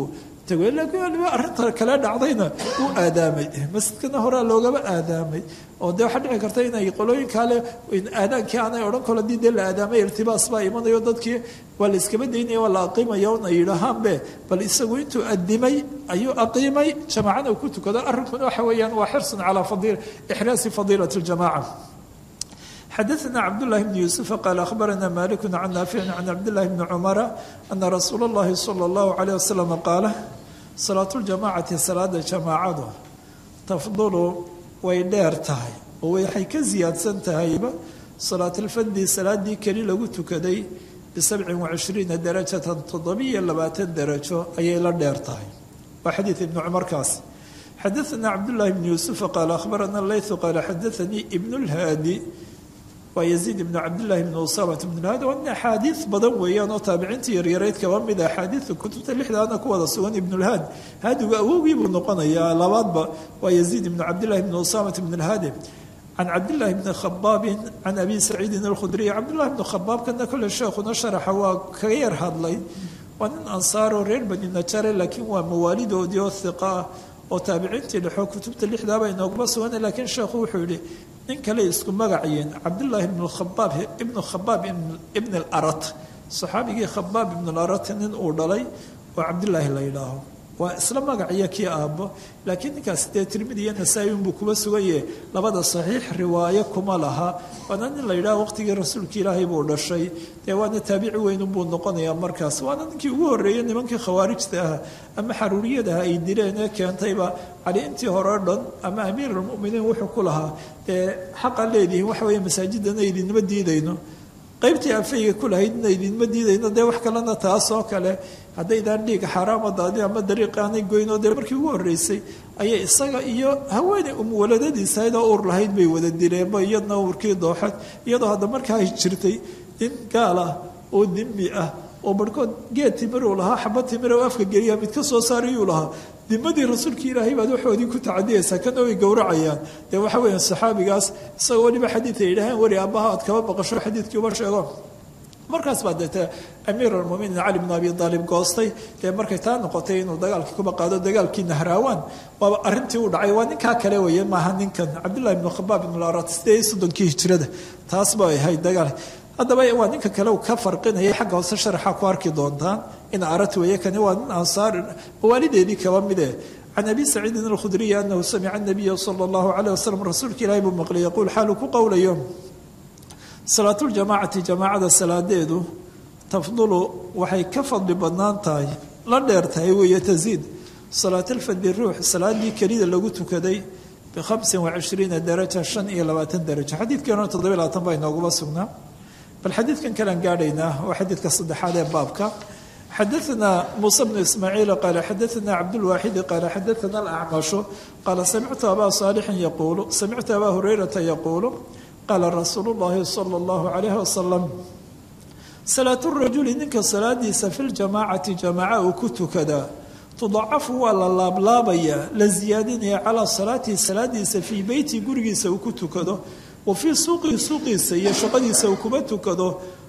tegay laakiin waliba arrinta kale dhacdayna uu aadaamay masjidkana horaa loogaba aadaamay oo dee waxaa dhici karta inay qolooyin kale aadaankii aanay odhan karo haddii dee la aadaamay irtibaas baa imanayo dadkii waa la iskaba daynaya waa la aqiimaya una yidhaahaanbe bal isagu intuu adimay ayuu aqiimay jamaacana uu ku tukado arrinkuna waxa weeyaan waa xirsun calaa ixraasi fadiilati اljamaca xadaثna cabdالlahi bn yuسufa qaal akhbarana malik can naafici can cabdillahi bni cumara ana rasuula اllahi salى اllahu عalيه wasalam qaala salaatu اljamacati salaada jamaacadu tafdulu way dheer tahay oo waxay ka siyaadsan tahayba salaat alfadi salaadii keli lagu tukaday b27 darajatan 27 darajo ayay la dheer tahay waa xadiid ibni cumarkaas xadaثna cabdullahi bn yuusufa qaala akhbarana laythu qaala xadaanii ibn اlhaadi waa yaziid ibnu cabdillahi bn usamat bn haadi waa axaadiid badan weeyaan oo taabiciinta yaryareyd kaba mid axaadiidka kutubta lixdaana ku wada sugan ibnulhaad haadigu awowgii buu noqonayaa labaadba waa yaziid ibnu cabdillahi bn usamat bn lhaadi can cabdillahi bni khabaabin can abi saciidin alkhudriy cabdillahi bni khabaabkana kole sheekhuna sharaxa waa kaga yar hadlay waa nin ansaaroo reer bani najare laakiin waa mawaalidoodii oo hiqa ah oo taabiciintii dhexoo kutubta lixdaaba inooguma sugana laakiin sheekhu wuxuu yihi nin kale isku magaciyeen cabdullaahi ibnu khabaab ibn alarat saxaabigii khabaab ibn alarat nin uu dhalay oo cabdillaahi la yidhaaho waa isla magaciyo kii aabbo laakiin ninkaas dee tirmidi iyo nasaa-i unbuu kuba sugaye labada saxiix riwaayo kuma laha waana nin la yidhaho waqtigii rasuulka ilaahay buu dhashay dee waana taabici weyn unbuu noqonayaa markaas waana ninkii ugu horreeyey nimankii khawaarijta ah ama xaruuriyadaha ay dileen ee keentayba cali intii hore o dhan ama amiiralmu'miniin wuxuu ku lahaa dee xaqa leedihiin waxa weeye masaajidana idinma diidayno qaybtii afayga ku lahayd ina idinma diidayno dee wax kalena taas oo kale haddaydaan dhiiga xaaraama daadi ama dariiqa aanay goyn oo dee markii ugu horreysay ayay isaga iyo haweeney waladadiisahayd oo uur lahayd bay wada dileenba iyadna uurkii dooxad iyadoo hadda markaa ay jirtay nin gaal ah oo dimbi ah oo barhkood geed timiruu lahaa xabad timir oo afka geliya mid ka soo saarayuu lahaa dimadii rasuulkii ilaahay baad waxoodii ku tacadiyaysaa kana way gowracayaan dee waxa weeyaan saxaabigaas isagoo weliba xadiid ay yidhaaheen weri aabbaha aad kaba baqasho xadiidkii uba sheego markaas baa deete amiir almuminiin cali bn abi aalib goostay dee markay taa noqotay inuu dagaalkii kuba qaado dagaalkii nahraawaan waaba arrintii u dhacay waa ninkaa kale weeye maaha ninkan cabdullahi ibnu khabaab ibn larat 8 hijrada taas ba ahayd dagaal haddaba waa ninka kale uu ka farqinayay xagga hoose sharaxa ku arki doontaan in arat weeye kani waa nin ansaar mawaalideedii kaba mide can abi saciidin alkhudriyi anahu samica anabiya sala allahu calayh wasalam rasuulka ilaahi buu maqlay yaquul xaaluu ku qowlayo salaatuljamaacati jamaacada salaadeedu tafdulu waxay ka fadli badnaan tahay la dheer tahay weeye tasiid salaat alfadi ruux salaadii kelida lagu tukaday b25 daraja 25 darajo xadiidkeena 27 baa inooguma sugnaa bal xadiidkan kalean gaadhaynaa waa xadiidka saddexaad ee baabka xadaثna muسى بن ismaaعiil qaala xadaثna cabdالwaaxidi qaala xadaثna alأcmashu qaala samictu abaa صaalixin yaquulu samictu abaa hurayrata yaquulu qaala rasuulu الlahi salى الlahu عalayh wasalam salaat الrajuli ninka salaadiisa fi ljamaacati jamaaca uu ku tukadaa tudacafu waa la laablaabayaa la ziyaadinaya calaa salaatihi salaadiisa fii beyti gurigiisa uu ku tukado wa fii suuqihi suuqiisa iyo shaqadiisa uu kuba tukado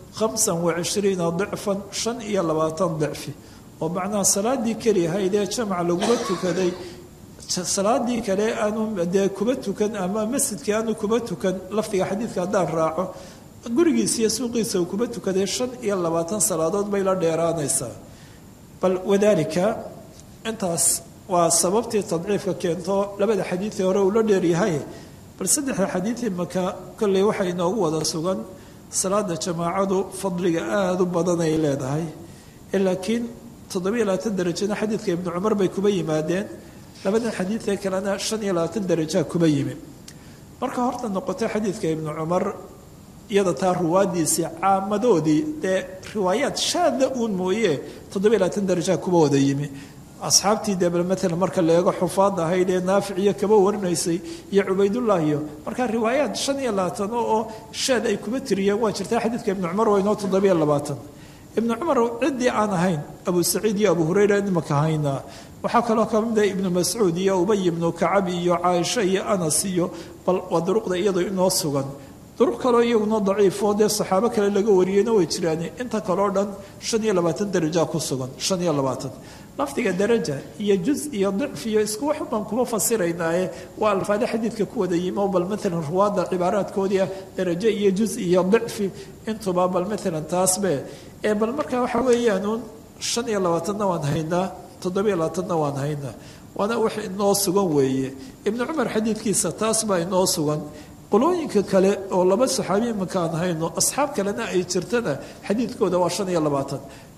25 dicfan 25 dicfi oo macnaha salaadii keliyahayd ee jamac laguma tukaday salaadii kale aanu dee kuba tukan ama masjidkii aanu kuba tukan lafdiga xadiidka haddaan raaco gurigiisa iyo suuqiisa uu kuba tukaday 25 salaadood bay la dheeraanaysaa bal wadaalika intaas waa sababtii tadciifka keento labada xadiidee hore uu la dheeryahay bal saddexda xadiidii maka kolley waxaa inoogu wada sugan salaada jamaacadu fadliga aada u badan ay leedahay laakiin 27 darajana xadiidka ibnu cumar bay kuba yimaadeen labadan xadiidee kalena 25 darajaa kuba yimi marka horta noqotay xadiidka ibnu cumar iyada taa ruwaadiisii caamadoodii dee riwaayaad shaada uun mooye 27 darajaa kuba wada yimi asxaabtii dee maalan marka la eego xufaad ahayd ee naaficiyo kaba warinaysay iyo cubaydullah iyo markaa riwaayaad 25 oo shaad ay kuba tiriyeen waa jirtaa xadiidka ibnu cumar waa inoo 27 ibnu cumar ciddii aan ahayn abu saciid iyo abu hurayra imaka haynaa waxaa kaloo ka mid ah ibnu mascuud iyo ubay ibnu kacab iyo caaisha iyo anas iyo bal waa duruqda iyadoo inoo sugan duruq kaloo iyaguna daciifoo dee saxaabo kale laga wariyeyna way jiraan inta kaleo dhan 25 daraja ku sugan 25 lafdiga daraja iyo juz iyo dicf iyo isku wax baan kuma fasiraynaaye waa alfaada xadiidka ku wada yimo bal maalan ruwaada cibaaraadkoodii daraja iyo juz iyo dicf intuba bal maalan taasbe bal markaa waxa weeyaan 25 waan haynaa 27 waan haynaa waana wax inoo sugan weeye ibnu cumar xadiidkiisa taas baa inoo sugan qolooyinka kale oo laba saxaabi makaan hayno asxaab kalena ay jirtana xadiidkooda waa 25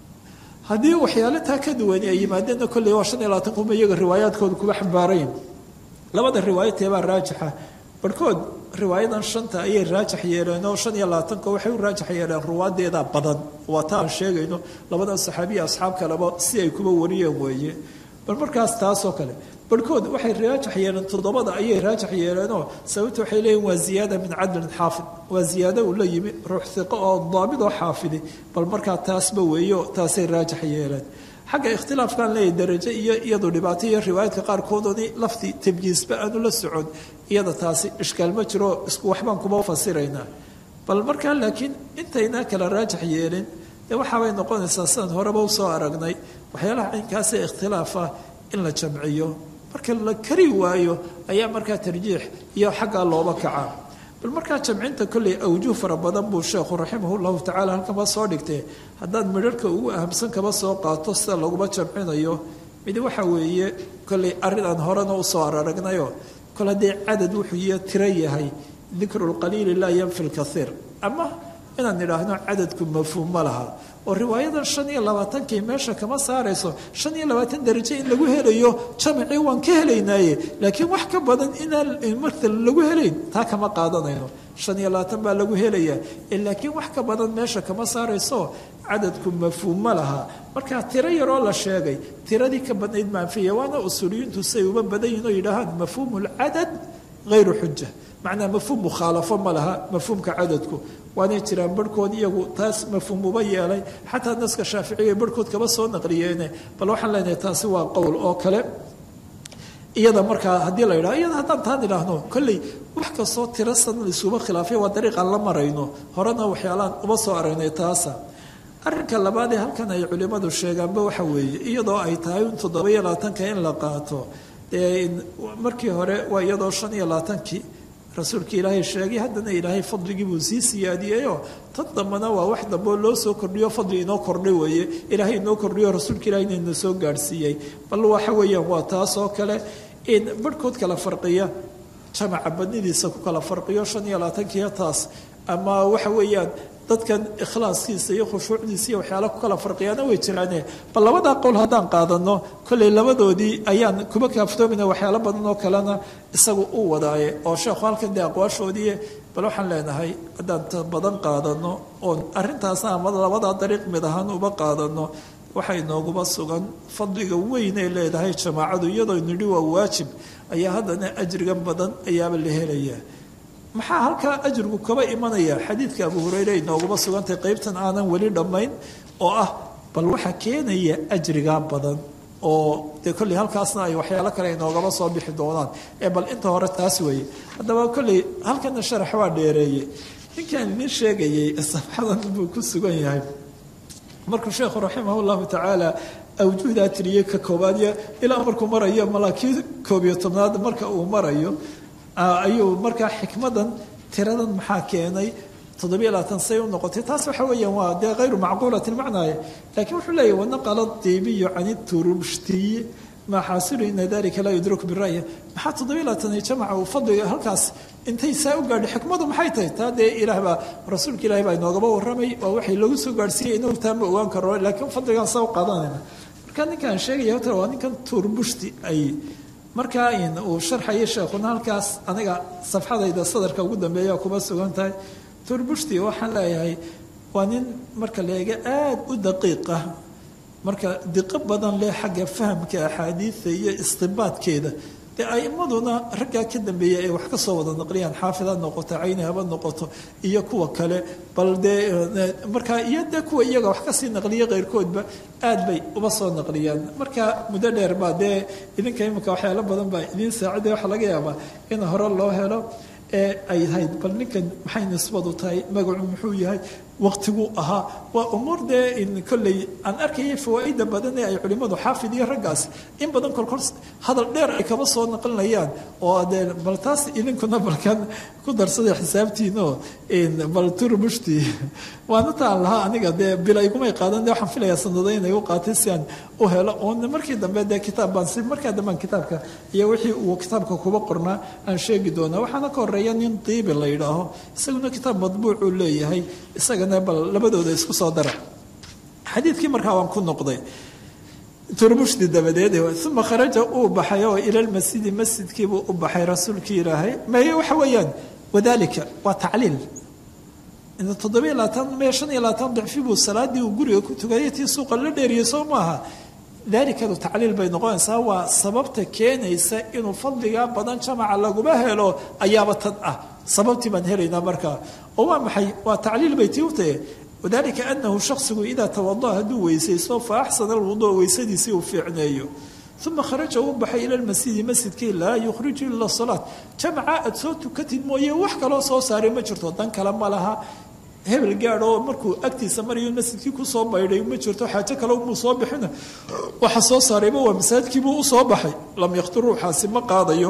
haddii waxyaalo taa ka duwan ay yimaadeen kolley waa 25 kuma iyaga riwaayaadkooda kuba xambaarayn labada riwaayad ee baa raajixa barkood riwaayadan shanta ayay raajix yeeleen oo 25 waxay u raajix yeeleen ruwaadeeda badan waa taa sheegayno labada saxaabi asxaab kaleba si ay kuba wariyeen weeye bal markaas taas oo kale barkood waxay raajix yeeleen todobada ayay raajix yeeleenoo sababta waxay leeyihiin waa ziyaada min cadl xaafid waa ziyaada uu la yimi ruux thiqo oo daabid oo xaafidi bal markaa taasba weeyo taasay raajix yeeleen xagga ikhtilaafkan leeyahay darajo iyo iyadu dhibaato iyo riwaayadka qaarkoodii lafti tabjiisba aanu la socon iyada taasi ishkaal ma jiro isku waxbaan kuma fasiraynaa bal markaa laakiin intayna kala raajix yeelin dee waxaabay noqonaysaa sidaan horeba usoo aragnay waxyaalaha caynkaasee ikhtilaafa in la jamciyo marka la kari waayo ayaa markaa tarjiix iyo xaggaa looba kacaa bal markaa jamcinta kolley awjuh fara badan buu sheekhu raximahullahu tacaala halkaba soo dhigtay haddaad midharhka ugu ahamsan kaba soo qaato sida laguma jamcinayo mid waxa weeye kolley arrin aan horena usoo araragnayo kol haddii cadad wuxuu iyo tiro yahay dikru lqaliili laa yanfi lkaiir ama inaan idhaahno cadadku mafhuum ma laha oo riwaayadan 25kii meesha kama saarayso 25 darajo in lagu helayo jamci waan ka helaynaaye laakiin wax ka badan inaan martal lagu helayn taa kama qaadanayno 25 baa lagu helayaa laakiin wax ka badan meesha kama saarayso cadadku mafhuum ma laha marka tiro yaroo la sheegay tiradii ka badnayd maafiya waana usuuliyintu say uba badan yihiin oo yidhaahaan mafhuumul cadad غayru xuja macnaa mafhuum mukhaalafo ma laha mafhuumka cadadku waanay jiraan barhkood iyagu taas mafhuum uba yeelay xataa naska shaaficiga barhkood kaba soo naqliyeene bal waxaan leenahay taasi waa qowl oo kale iyada markaa haddii la yidhaho iyada haddaan taan idhaahno kolley wax kastoo tiro san isuba khilaafay waa dariiqaan la marayno horena waxyaalaan uba soo aragnay taasa arrinka labaad ee halkan ay culimmadu sheegaanba waxa weeye iyadoo ay tahay 27 in la qaato markii hore waa iyadoo 25kii rasuulka ilaahay sheegay haddana ilaahay fadligii buu sii siyaadiyeyoo tan dambana waa wax damboo loo soo kordhiyo fadli inoo kordhay weeye ilaahay inoo kordhiyo rasuulka ilahay inayna soo gaadhsiiyey bal waxa weeyaan waa taas oo kale in barhkood kala farqiya jamaca badnidiisa ku kala farqiyo 25kiiyo taas ama waxa weeyaan dadkan ikhlaaskiisa iyo khushuucdiisa iyo waxyaala ku kala farqiyaana way jiraane bal labadaa qowl haddaan qaadano kolley labadoodii ayaan kuba kaaftoomayna waxyaalo badan oo kalena isagu u wadaaye oo sheekhu halkan dee aqwaashoodii bal waxaan leenahay haddaan ta badan qaadano oon arrintaasna ama labadaa dariiq mid ahaan uba qaadano waxay nooguba sugan fadliga weyn ay leedahay jamaacadu iyadoo nidhi waa waajib ayaa haddana ajrigan badan ayaaba la helayaa maxaa halkaa ajrigu kaba imanaya xadiidka abu hurayre inooguma sugantay qaybtan aanan weli dhammayn oo ah bal waxaa keenaya ajrigaa badan oo dee kolley halkaasna ay waxyaalo kale inoogaba soo bixi doonaan bal inta hore taas weeye haddaba kolley halkana sharax waa dheereeye ninkaan idin sheegayay safxadan buu ku sugan yahay markuu sheekhu raximah llahu tacaala awjuhdaa tiriyey ka koobaadya ilaa markuu marayo malaakii 11aad marka uu marayo ayuu markaa xikmadan tiradan maxaa keenay 27 say u noqotay taas waxa weeyaan waa dee hayru macquulati macnaaye laakiin wuxuu leeyahy wanaqala diibiyu can turubshtiyi maa xaasilu ina dalika laa yudrak bira'yi maxaa 27 jamaca uu fadliga halkaas intay saa u gaadhay xikmadu maxay tahay taa dee ilaah baa rasuulka ilaahi baa inoogaba warramay waa waxay lagu soo gaadhsiiyey inagu taama ogaan karo laakiin fadligaan saa u qaadanayna marka ninkaan sheegaya hota waa ninkan turbushti ay markaa uu sharxayo sheekhuna halkaas aniga safxadayda sadarka ugu dambeeya kuma sugan tahay turbushti waxaan leeyahay waa nin marka la eega aad u daqiiqa marka diqo badan leh xagga fahamka axaadiida iyo istinbaadkeeda dee aimaduna raggaa ka dambeeya ay wax ka soo wada naqliyaan xaafid ha noqoto cayni haba noqoto iyo kuwa kale bal dee markaa iyo dee kuwa iyaga wax kasii naqliya keyrkoodba aad bay uba soo naqliyaan marka muddo dheer baa dee idinka iminka waxyaalo badan baa idiin saacida waxaa laga yaabaa in hore loo helo ay ahayd bal ninkan maxay nisbadu tahay magacu muxuu yahay waqtigu ahaa waa umuur dee in kolley aan arkayay fawaaida badan ee ay culimmadu xaafid iyo raggaas in badan kolkol hadal dheer ay kaba soo naqlinayaan oo dee bal taas idinkuna balkan ku darsaday xisaabtiinoo bal turbushti waana taan lahaa aniga dee bilaygumay qaadan dee waxaan filayaa sanado inay u qaatay si aan u helo oon markii dambe dee kitaab baan si markaa dambaan kitaabka iyo wixii uu kitaabka kuba qornaa aan sheegi doonaa waxaana ka horeeya nin diibi la yidhaaho isaguna kitaab madbuucuu leeyahay isagana bal labadooda isku soo dara xadiidkii markaa waan ku noqday turbushdi dabadeed uma kharaja uu baxay oo ila lmasjidi masjidkiibuu u baxay rasuulkii ilaahay maye waxa weeyaan wadalika waa tacliil in 7 dicfi buu salaadii uu guriga ku tukaday tii suuqa la dheeriyay soo maaha dalikadu tacliil bay noqonaysaa waa sababta keenaysa inuu fadliga badan jamaca laguma helo ayaaba tan ah sababtii baan helaynaa markaa oo waa maxay waa tacliil bay tii u tahay wadalika anahu shaksigu idaa tawada'a hadduu weysaysto fa axsana alwuduu'a weysadiisii uu fiicneeyo uma kharaja uu baxay ila lmasjidi masjidkii laa yukhriju ila salaat jamaca aad soo tukatid mooye wax kaloo soo saaray ma jirto dan kale ma laha hebel gaadh oo markuu agtiisa marayo masjidkii kusoo baydhay ma jirto xaajo kale muu soo bixina waxa soo saarayba waa masaajidkiibuu u soo baxay lam yakhtur ruuxaasi ma qaadayo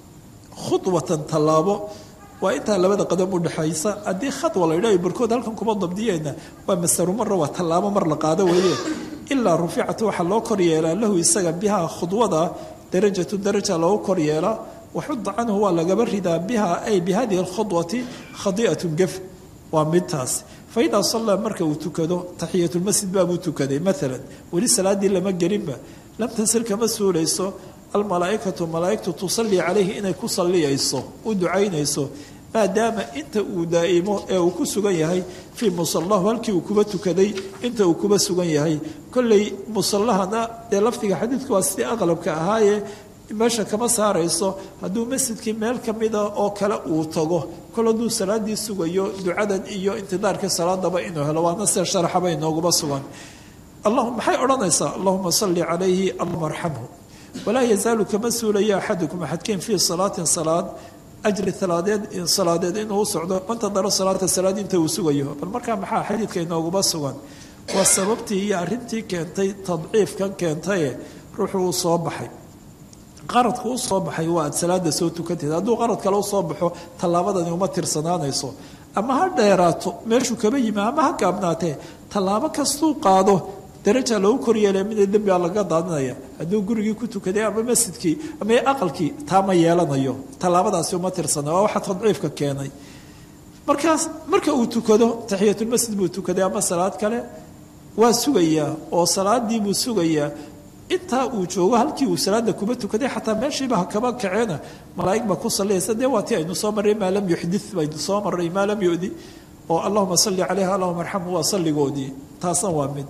khudwatan tallaabo waa intaa labada qadam u dhexaysa haddii khadwa la yidhaha barkood halkan kuma dabdiyeena waa masaru marra waa tallaabo mar la qaado weeye ilaa ruficat waxaa loo kor yeelaa lahu isaga bihaa khudwada darajatu daraja loogu kor yeelaa waxuda canhu waa lagaba ridaa biha ay bihadihi alkhudwati khadi'atu gaf waa midtaas faidaa sallaa marka uu tukado taxiyatulmasjid baabuu tukaday maalan weli salaadii lama gelinba lam tasil kama suulayso almalaaikatu malaaigtu tusallii calayhi inay ku salliyayso u ducaynayso maadaama inta uu daa'imo ee uu ku sugan yahay fii musallahu halkii uu kuba tukaday inta uu kuba sugan yahay kolley musallahana dee lafdiga xadiidku waa sidii aqlabka ahaaye meesha kama saarayso hadduu masjidkii meel ka mida oo kale uu tago kol hadduu salaadii sugayo ducadan iyo intidaarkii salaadaba inuu helo waana sida sharaxaba inooguma sugan maxay odhanaysaa allahuma salli calayhi allahuma arxamhu walaa yazaalu kama suulaya axadukum axadkiin fii salaatin salaad ajri salaadeed inuu u socdo mantadaro salaata salaad inta uu sugayo bal markaa maxaa xadiidka inooguma sugan waa sababtii iyo arrintii keentay tadciifkan keentaye ruuxuu u soo baxay qaradku u soo baxay waa aad salaada soo tukanteed hadduu qarad kale u soo baxo tallaabadani uma tirsanaanayso ama ha dheeraato meeshuu kaba yimi ama ha gaabnaatee tallaabo kastuu qaado daraja loogu koryeelay mida dembiga laga daadinaya hadduu gurigii ku tukaday ama masjidkii ama aqalkii taa ma yeelanayo tallaabadaasi uma tirsana waa waxa tadciifka keenay markaas marka uu tukado taxiyatulmasjid buu tukaday ama salaad kale waa sugayaa oo salaadii buu sugayaa intaa uu joogo halkii uu salaada kuba tukaday xataa meeshiiba kaba kaceena malaa'ig ba ku saliyaysa dee waa tii aynu soo marray maa lam yuxdith baynu soo marray maa lam yudi oo allahuma salli calayha allahuma arxamhu waa salligoodii taasna waa mid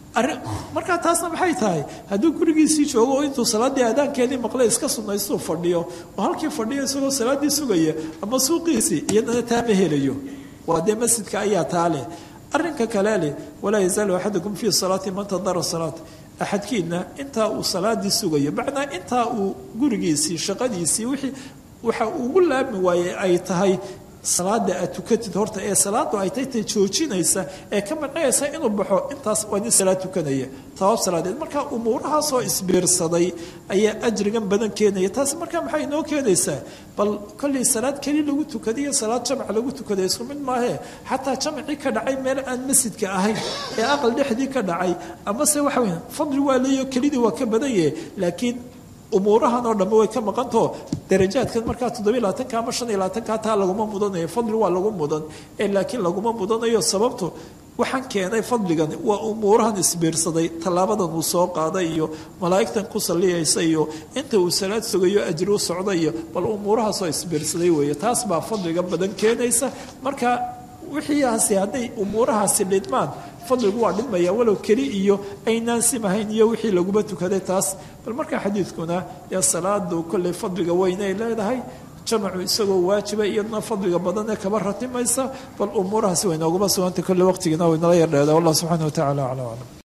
markaa taasna maxay tahay hadduu gurigiisii joogo oo intuu salaadii aadaankeedii maqlay iska sunnaystuu fadhiyo oo halkii fadhiyo isagoo salaadii sugaya ama suuqiisii iyadana taa ma helayo waa dee masjidka ayaa taa leh arrinka kale leh walaa yazaalu axadukum fii salaati man tadara salaat axadkiina intaa uu salaadii sugayo macnaa intaa uu gurigiisii shaqadiisii wixii waxa ugu laabmi waayey ay tahay salaada aad tukatid horta ee salaadu ay tay joojinaysa ee ka manacaysa inuu baxo intaas waa nin salaad tukanaya tawaab salaadeed marka umuurahaasoo isbiirsaday ayaa ajrigan badan keenaya taasi markaa maxay inoo keenaysaa bal kolley salaad keli lagu tukadiyo salaad jamc lagu tukaday isku mid maahee xataa jamcii ka dhacay meel aan masjidka ahayn ee aqal dhexdii ka dhacay amase waxa weya fadli waa leeyo kelidii waa ka badan yahe laakiin umuurahan oo dhambe way ka maqantao darajaadkan markaa 7 ama 5 taa laguma mudanayo fadli waa lagu mudan ee laakiin laguma mudanayo sababto waxaan keenay fadligan waa umuurahan isbiirsaday tallaabadan uu soo qaaday iyo malaa'igtan ku salliyaysa iyo inta uu salaad sugayo ajri u socday iyo bal umuurahaasoo isbiirsaday weeye taas baa fadliga badan keenaysa marka wixiiaasi hadday umuurahaasi dhidmaan fadligu waa dhidmaya walow keli iyo aynaan simahayn iyo wixii laguma tukaday taas bal markaa xadiidkuna dee salaadu kolley fadliga weyn ay leedahay jamacu isagoo waajiba iyadna fadliga badan ee kaba ratimaysa bal umuurahaasi way nooguma sugantay kolley waqtigiina way nala yardheeda wallah subxaana wa tacala aclam aclam